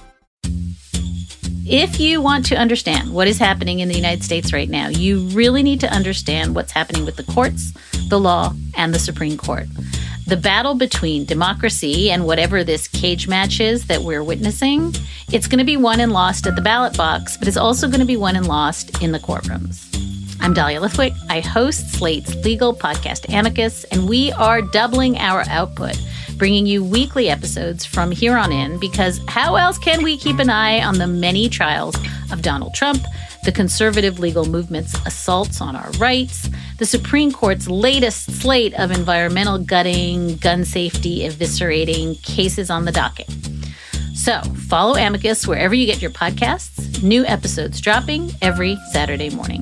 If you want to understand what is happening in the United States right now, you really need to understand what's happening with the courts, the law, and the Supreme Court. The battle between democracy and whatever this cage match is that we're witnessing, it's going to be won and lost at the ballot box, but it's also going to be won and lost in the courtrooms. I'm Dahlia Lithwick. I host Slate's legal podcast Amicus, and we are doubling our output, bringing you weekly episodes from here on in, because how else can we keep an eye on the many trials of Donald Trump, the conservative legal movement's assaults on our rights, the Supreme Court's latest slate of environmental gutting, gun safety eviscerating cases on the docket. So follow Amicus wherever you get your podcasts. New episodes dropping every Saturday morning.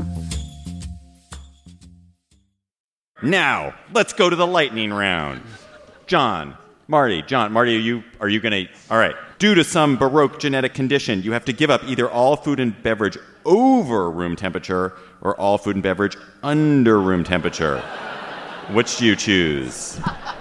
Now, let's go to the lightning round. John, Marty, John, Marty, are you are you going to... All right. Due to some Baroque genetic condition, you have to give up either all food and beverage over room temperature or all food and beverage under room temperature. Which do you choose?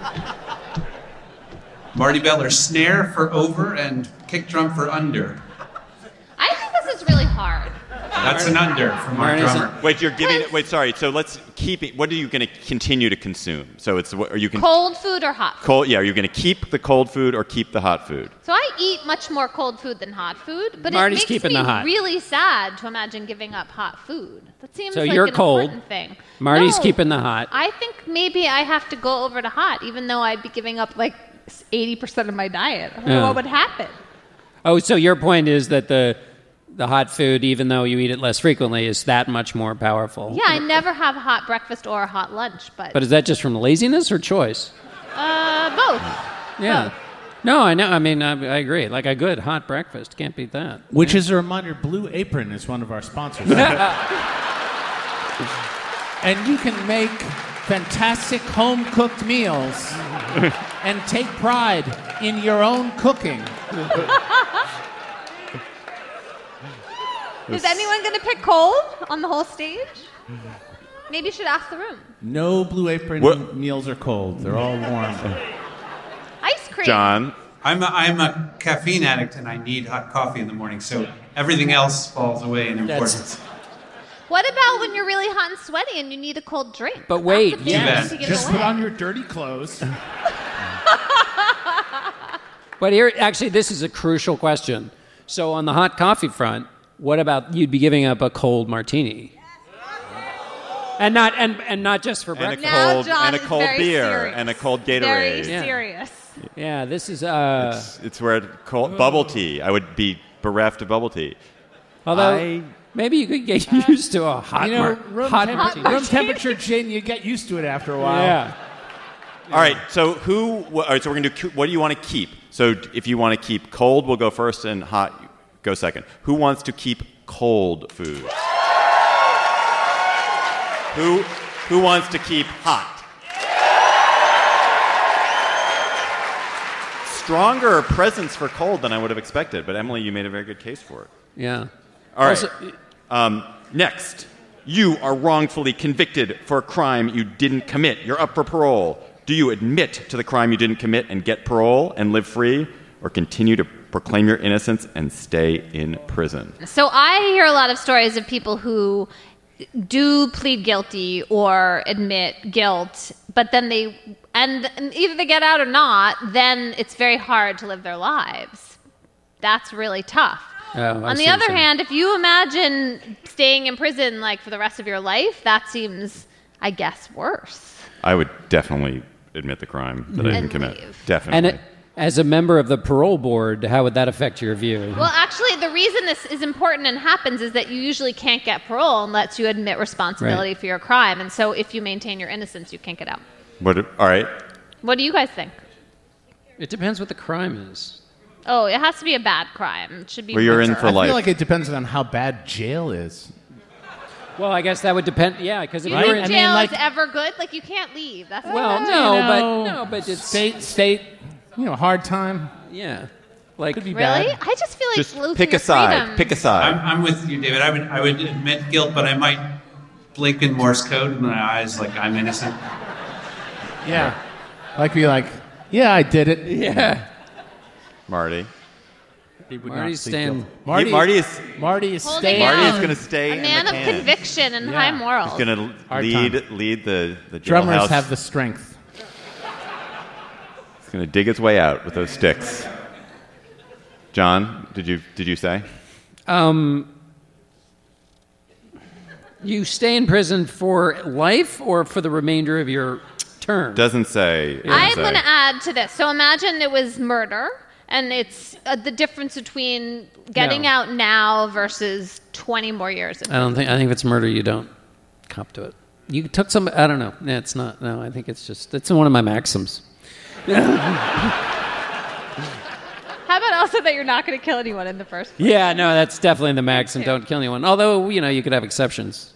Marty Beller, snare for over and kick drum for under. I think this is really hard. That's an under for Mark Drummer. Wait, you're giving... Wait, sorry. So let's keep it... What are you going to continue to consume? So it's... Are you can Cold food or hot food? Cold, yeah, are you going to keep the cold food or keep the hot food? So I eat much more cold food than hot food, but Marty's it makes keeping me the hot. really sad to imagine giving up hot food. That seems So like you're an cold. important thing. Marty's No, keeping the hot. I think maybe I have to go over to hot, even though I'd be giving up like eighty percent of my diet. I don't know Yeah. what would happen. Oh, so your point is that the the hot food, even though you eat it less frequently, is that much more powerful. Yeah, I never have a hot breakfast or a hot lunch, but... But is that just from laziness or choice? Uh, both. Yeah. No, I know. I mean, I, I agree. Like a good hot breakfast. Can't beat that. Which is a reminder, Blue Apron is one of our sponsors. And you can make fantastic home-cooked meals and take pride in your own cooking. Is anyone going to pick cold on the whole stage? Maybe you should ask the room. No Blue Apron What? meals are cold. They're all warm. Ice cream. John? I'm a, I'm a caffeine addict and I need hot coffee in the morning, so everything else falls away in importance. What about when you're really hot and sweaty and you need a cold drink? But wait, That's the thing yeah. you need to give Just away. put on your dirty clothes. But here, actually, this is a crucial question. So on the hot coffee front, what about you'd be giving up a cold martini? And not and, and not just for And a breakfast. Now cold, John and a is cold very beer serious. and a cold Very Gatorade. Yeah. serious. Yeah, this is uh It's, it's where it, cold, bubble tea. I would be bereft of bubble tea. although I- maybe you could get used to a hot You know, mar- room, hot temp- martini. room temperature gin, you get used to it after a while. Yeah. All right, so who? wh- All right, so we're gonna do. What do you want to keep? So if you want to keep cold, we'll go first, and hot, go second. Who wants to keep cold food? Who? Who wants to keep hot? Stronger presence for cold than I would have expected, but Emily, you made a very good case for it. Yeah. All right. Also- Um, next, you are wrongfully convicted for a crime you didn't commit. You're up for parole. Do you admit to the crime you didn't commit and get parole and live free, or continue to proclaim your innocence and stay in prison? So I hear a lot of stories of people who do plead guilty or admit guilt, but then they, and, and either they get out or not, then it's very hard to live their lives. That's really tough. Oh, I On see the what you're other saying. hand, if you imagine staying in prison like for the rest of your life, that seems, I guess, worse. I would definitely admit the crime that I didn't And commit. leave. Definitely. And it, as a member of the parole board, how would that affect your view? Well, actually, the reason this is important and happens is that you usually can't get parole unless you admit responsibility Right. for your crime. And so if you maintain your innocence, you can't get out. What, all right. What do you guys think? It depends what the crime is. Oh, it has to be a bad crime. It should be Where you're in murder. for I life. feel like it depends on how bad jail is. Well, I guess that would depend. Yeah, because if Do you you're think in, jail I mean, like- is ever good? Like, you can't leave. That's well, the no, You know, but no, but it's state, state, you know, hard time. yeah, like Could be Really? bad. I just feel like Just losing pick your a side. freedom. Pick a side. I'm, I'm with you, David. I would I would admit guilt, but I might blink in Morse code in my eyes like I'm innocent. Yeah. Like be like, yeah, I did it. yeah. Marty. He would Marty's not plead staying- guilty. He- Marty is Marty is Holding staying. out. Marty is going to stay A in man the of can. conviction and Yeah. high morals. He's going to Hard lead time. lead the the Drummers jailhouse. have the strength. He's going to dig his way out with those sticks. John, did you did you say? Um, you stay in prison for life or for the remainder of your term? Doesn't say. It doesn't I'm say. going to add to this. So imagine it was murder, and it's uh, the difference between getting No. out now versus twenty more years. In I don't think. I think if it's murder, you don't cop to it. You took some. I don't know. No, it's not. No, I think it's just. It's one of my maxims. How about also that you're not going to kill anyone in the first place? Yeah, no, that's definitely the maxim. Don't kill anyone. Although you know, you could have exceptions.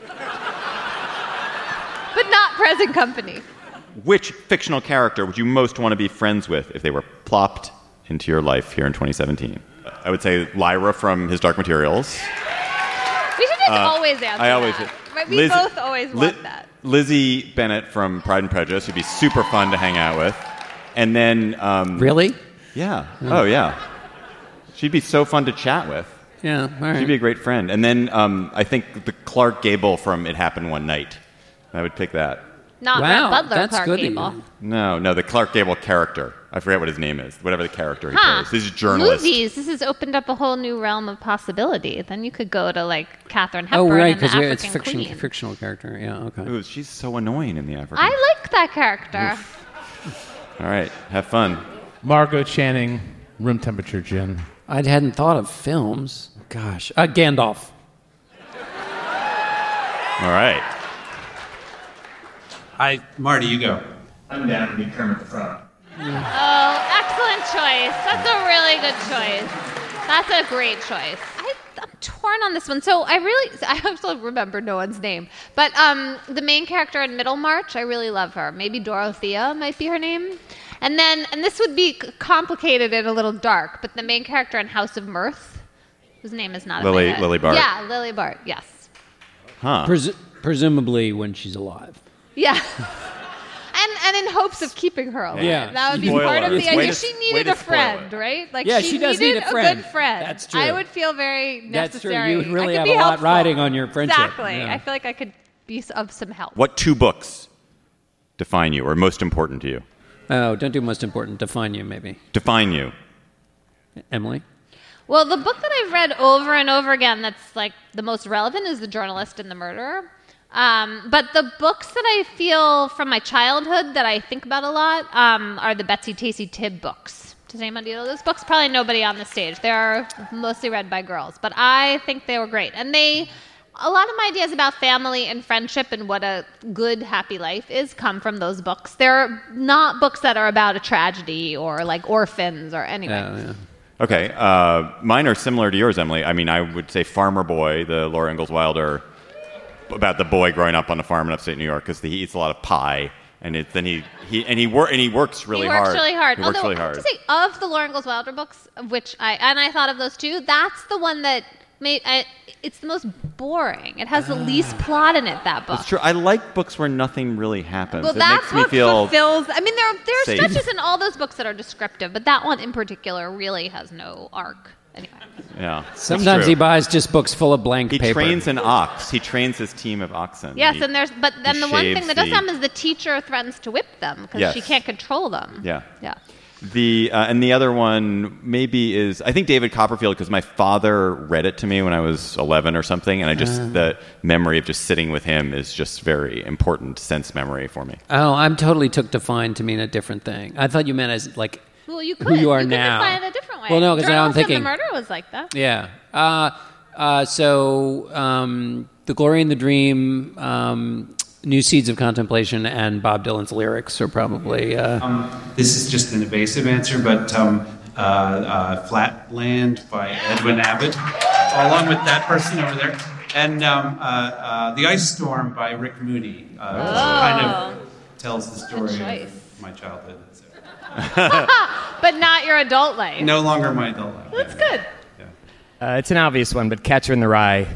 But not present company. Which fictional character would you most want to be friends with if they were plopped into your life here in twenty seventeen? I would say Lyra from His Dark Materials. We should just Uh, always answer I always that. Right? We Liz- both always Li- want that. Lizzie Bennett from Pride and Prejudice would be super fun to hang out with. And then um, Really? Yeah. Oh, yeah. She'd be so fun to chat with. Yeah. All right. She'd be a great friend. And then um, I think the Clark Gable from It Happened One Night. I would pick that. Not Wow, Rhett Butler, that's Clark good of Gable. you. No, no, the Clark Gable character. I forget what his name is. Whatever the character he Huh. plays. He's a journalist. Movies. This has opened up a whole new realm of possibility. Then you could go to like Catherine Oh, Hepburn right, and the because it's African fiction, Queen. fictional character. Yeah. Okay. Ooh, she's so annoying in the African. I like that character. All right, have fun. Margot Channing, room temperature gin. I hadn't thought of films. Gosh, uh, Gandalf. All right. I Marty, you go. I'm down to be Kermit the Frog. Oh, excellent choice. That's a really good choice. That's a great choice. I, I'm torn on this one. So I really, I also remember no one's name, but um, the main character in Middlemarch, I really love her. Maybe Dorothea might be her name. And then, and this would be c- complicated and a little dark, but the main character in House of Mirth, whose name is not in my Lily- head. Lily Bart. Yeah, Lily Bart. Yes. Huh. Presu- presumably when she's alive. Yeah. And, and in hopes of keeping her alive. Yeah. That would be Spoiler. part of the Way idea. to- She way needed to a friend, right? Like Yeah, she, she does needed need a friend. good friend. That's true. I would feel very That's true. necessary. You would really I could have be a lot helpful. riding on your friendship. Exactly. Yeah. I feel like I could be s- of some help. What two books define you or are most important to you? Oh, don't do most important. Define you, maybe. Define you. Emily? Well, the book that I've read over and over again that's like the most relevant is The Journalist and the Murderer. Um, but the books that I feel from my childhood that I think about a lot um, are the Betsy Tacy Tibb books. Does anyone know those books? Probably nobody on the stage. They're mostly read by girls, but I think they were great. And they, a lot of my ideas about family and friendship and what a good, happy life is come from those books. They're not books that are about a tragedy or like orphans or anyway. Oh, yeah. Okay. Uh, mine are similar to yours, Emily. I mean, I would say Farmer Boy, the Laura Ingalls Wilder, about the boy growing up on a farm in upstate New York because he eats a lot of pie, and it, then he, he and he wor- and he works really he works hard. really hard. He works Although, really I hard. have to say, of the Laura Ingalls Wilder books, of which I and I thought of those too, that's the one that made I, it's the most boring. It has the least plot in it. That book. It's true. I like books where nothing really happens. Well, it that makes me book feel fulfills. I mean, there are, there are safe. stretches in all those books that are descriptive, but that one in particular really has no arc. Anyway, yeah. it's Sometimes true. he buys just books full of blank He paper. trains an ox. He trains his team of oxen. yes, He- and there's but then he the one thing shaves that does the- happen is the teacher threatens to whip them because Yes. she can't control them. Yeah. Yeah. The uh, and the other one maybe is I think David Copperfield because my father read it to me when I was eleven or something, and I just Uh. the memory of just sitting with him is just very important sense memory for me. Oh, I'm totally took define to mean a different thing. I thought you meant as like Well, you could. who you are could now. define it a different way. Well, no, 'cause now I'm Journalist and thinking- The Murder was like that. Yeah. Uh, uh, so, um, The Glory and the Dream, um, New Seeds of Contemplation and Bob Dylan's lyrics are probably... Uh... Um, this is just an evasive answer, but um, uh, uh, Flatland by Edwin Abbott, along with that person over there. And um, uh, uh, The Ice Storm by Rick Moody uh, Oh. kind of tells the story Good choice. of my childhood. So. But not your adult life. No longer my adult life. That's good. Uh, it's an obvious one, but Catcher in the Rye,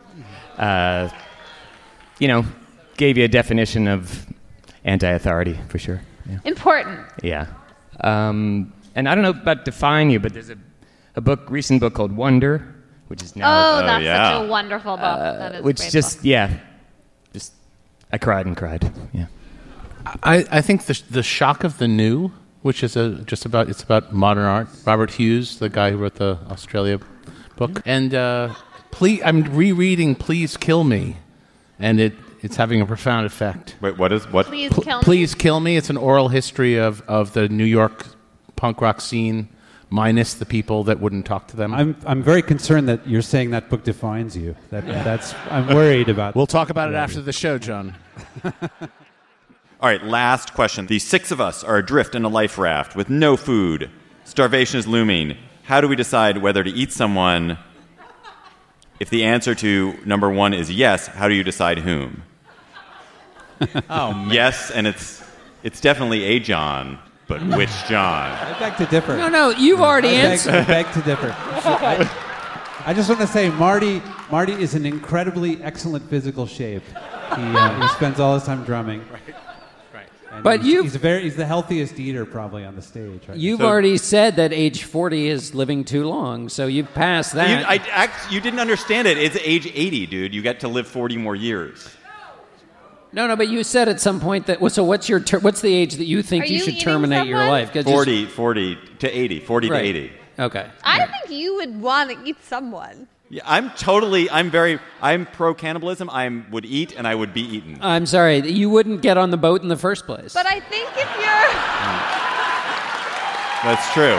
uh, you know, gave you a definition of anti-authority, for sure. Yeah. Important. Yeah. Um, and I don't know about define you, but there's a, a book, recent book called Wonder, which is now... Oh, that's yeah. such a wonderful book. Uh, that is a which great just, book. yeah, just, I cried and cried, yeah. I, I think the the shock of the new, which is a just about it's about modern art. Robert Hughes, the guy who wrote the Australia book, and uh, please, I'm rereading "Please Kill Me," and it it's having a profound effect. Wait, what is what? Please kill me. Please Kill Me. It's an oral history of of the New York punk rock scene, minus the people that wouldn't talk to them. I'm I'm very concerned that you're saying that book defines you. That that's I'm worried about. We'll talk about it after the show, John. All right, last question. The six of us are adrift in a life raft with no food. Starvation is looming. How do we decide whether to eat someone? If the answer to number one is yes, how do you decide whom? Oh, man. Yes, and it's it's definitely a John, but which John? I beg to differ. No, no, you've already I beg, answered. I beg to differ. I, I just want to say, Marty Marty is in incredibly excellent physical shape. He, uh, he spends all his time drumming. And But he's, you- he's very he's the healthiest eater probably on the stage. Right? You've So- already said that age forty is living too long, so you've passed that. You, I, act, you didn't understand it. It's age eighty, dude. You get to live forty more years. No, no, but you said at some point that. So what's your ter- what's the age that you think Are you, you should eating terminate your someone? life? 'Cause just- forty, forty to eighty. forty Right. to eighty. Okay. I think you would want to eat someone. Yeah, I'm totally, I'm very, I'm pro-cannibalism. I would eat and I would be eaten. I'm sorry, you wouldn't get on the boat in the first place. But I think if you're... That's true.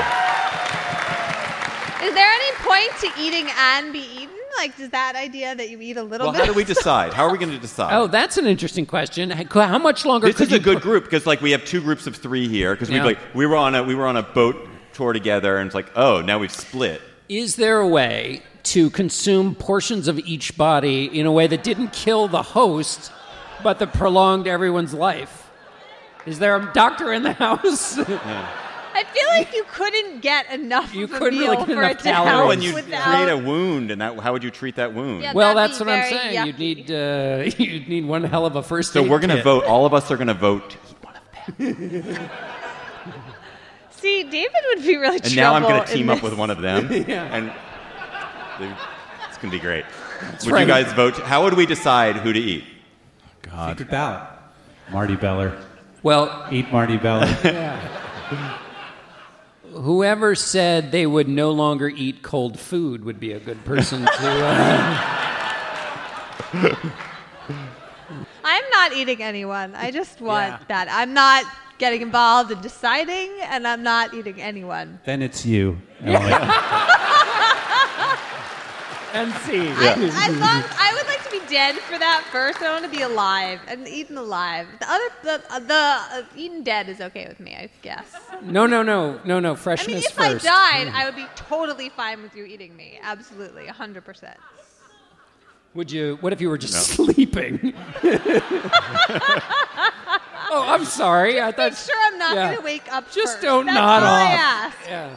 Is there any point to eating and be eaten? Like, does that idea that you eat a little Well, bit... how do we decide? How are we going to decide? Oh, that's an interesting question. How much longer This could is you a good put- group because, like, we have two groups of three here because Yeah. we like we were on a we were on a boat tour together and it's like, oh, now we've split. Is there a way to consume portions of each body in a way that didn't kill the host, but that prolonged everyone's life? Is there a doctor in the house? I feel like you couldn't get enough You of a couldn't meal really get for enough it to calories. help When you without... create a wound, and that how would you treat that wound? Yeah, Well, that'd that's be what I'm very saying. yucky. You'd need uh, you'd need one hell of a first So aid we're going to kit. vote. All of us are going to vote. See, David would be really And now I'm going going to team up with one of them. Yeah. And they- it's going to be great. would right. you guys vote? How would we decide who to eat? God. Secret ballot. Marty Beller. Well, Eat Marty Beller. whoever said they would no longer eat cold food would be a good person to. Uh... I'm not eating anyone. I just want Yeah. that. I'm not getting involved in deciding, and I'm not eating anyone. Then it's you, Emily. and see. I, as long, I would like to be dead for that first. I want to be alive and eaten alive. The other, the, uh, the uh, eaten dead is okay with me, I guess. No, no, no, no, no. I Freshness mean, if first. I died, I would be totally fine with you eating me. Absolutely, one hundred percent. Would you? What if you were just sleeping? Oh, I'm sorry. I thought. Make sure I'm not yeah. going to wake up Just first. don't That's nod all I off. ask. Yeah.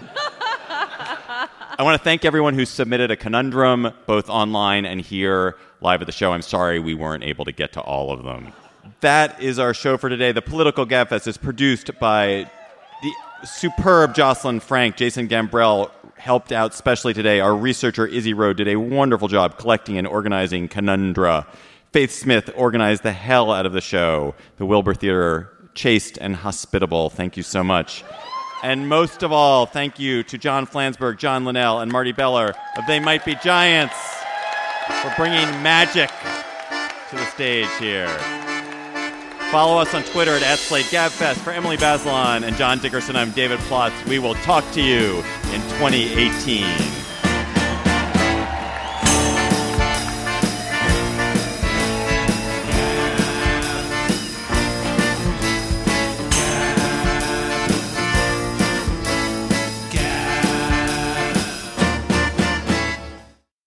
I want to thank everyone who submitted a conundrum, both online and here live at the show. I'm sorry we weren't able to get to all of them. That is our show for today. The Political Gabfest is produced by the superb Jocelyn Frank. Jason Gambrell helped out specially today. Our researcher, Izzy Rowe, did a wonderful job collecting and organizing conundra. Faith Smith organized the hell out of the show. The Wilbur Theater, chaste and hospitable. Thank you so much. And most of all, thank you to John Flansburgh, John Linnell, and Marty Beller of They Might Be Giants for bringing magic to the stage here. Follow us on Twitter at, at SlateGabFest. For Emily Bazelon and John Dickerson, I'm David Plotz. We will talk to you in twenty eighteen.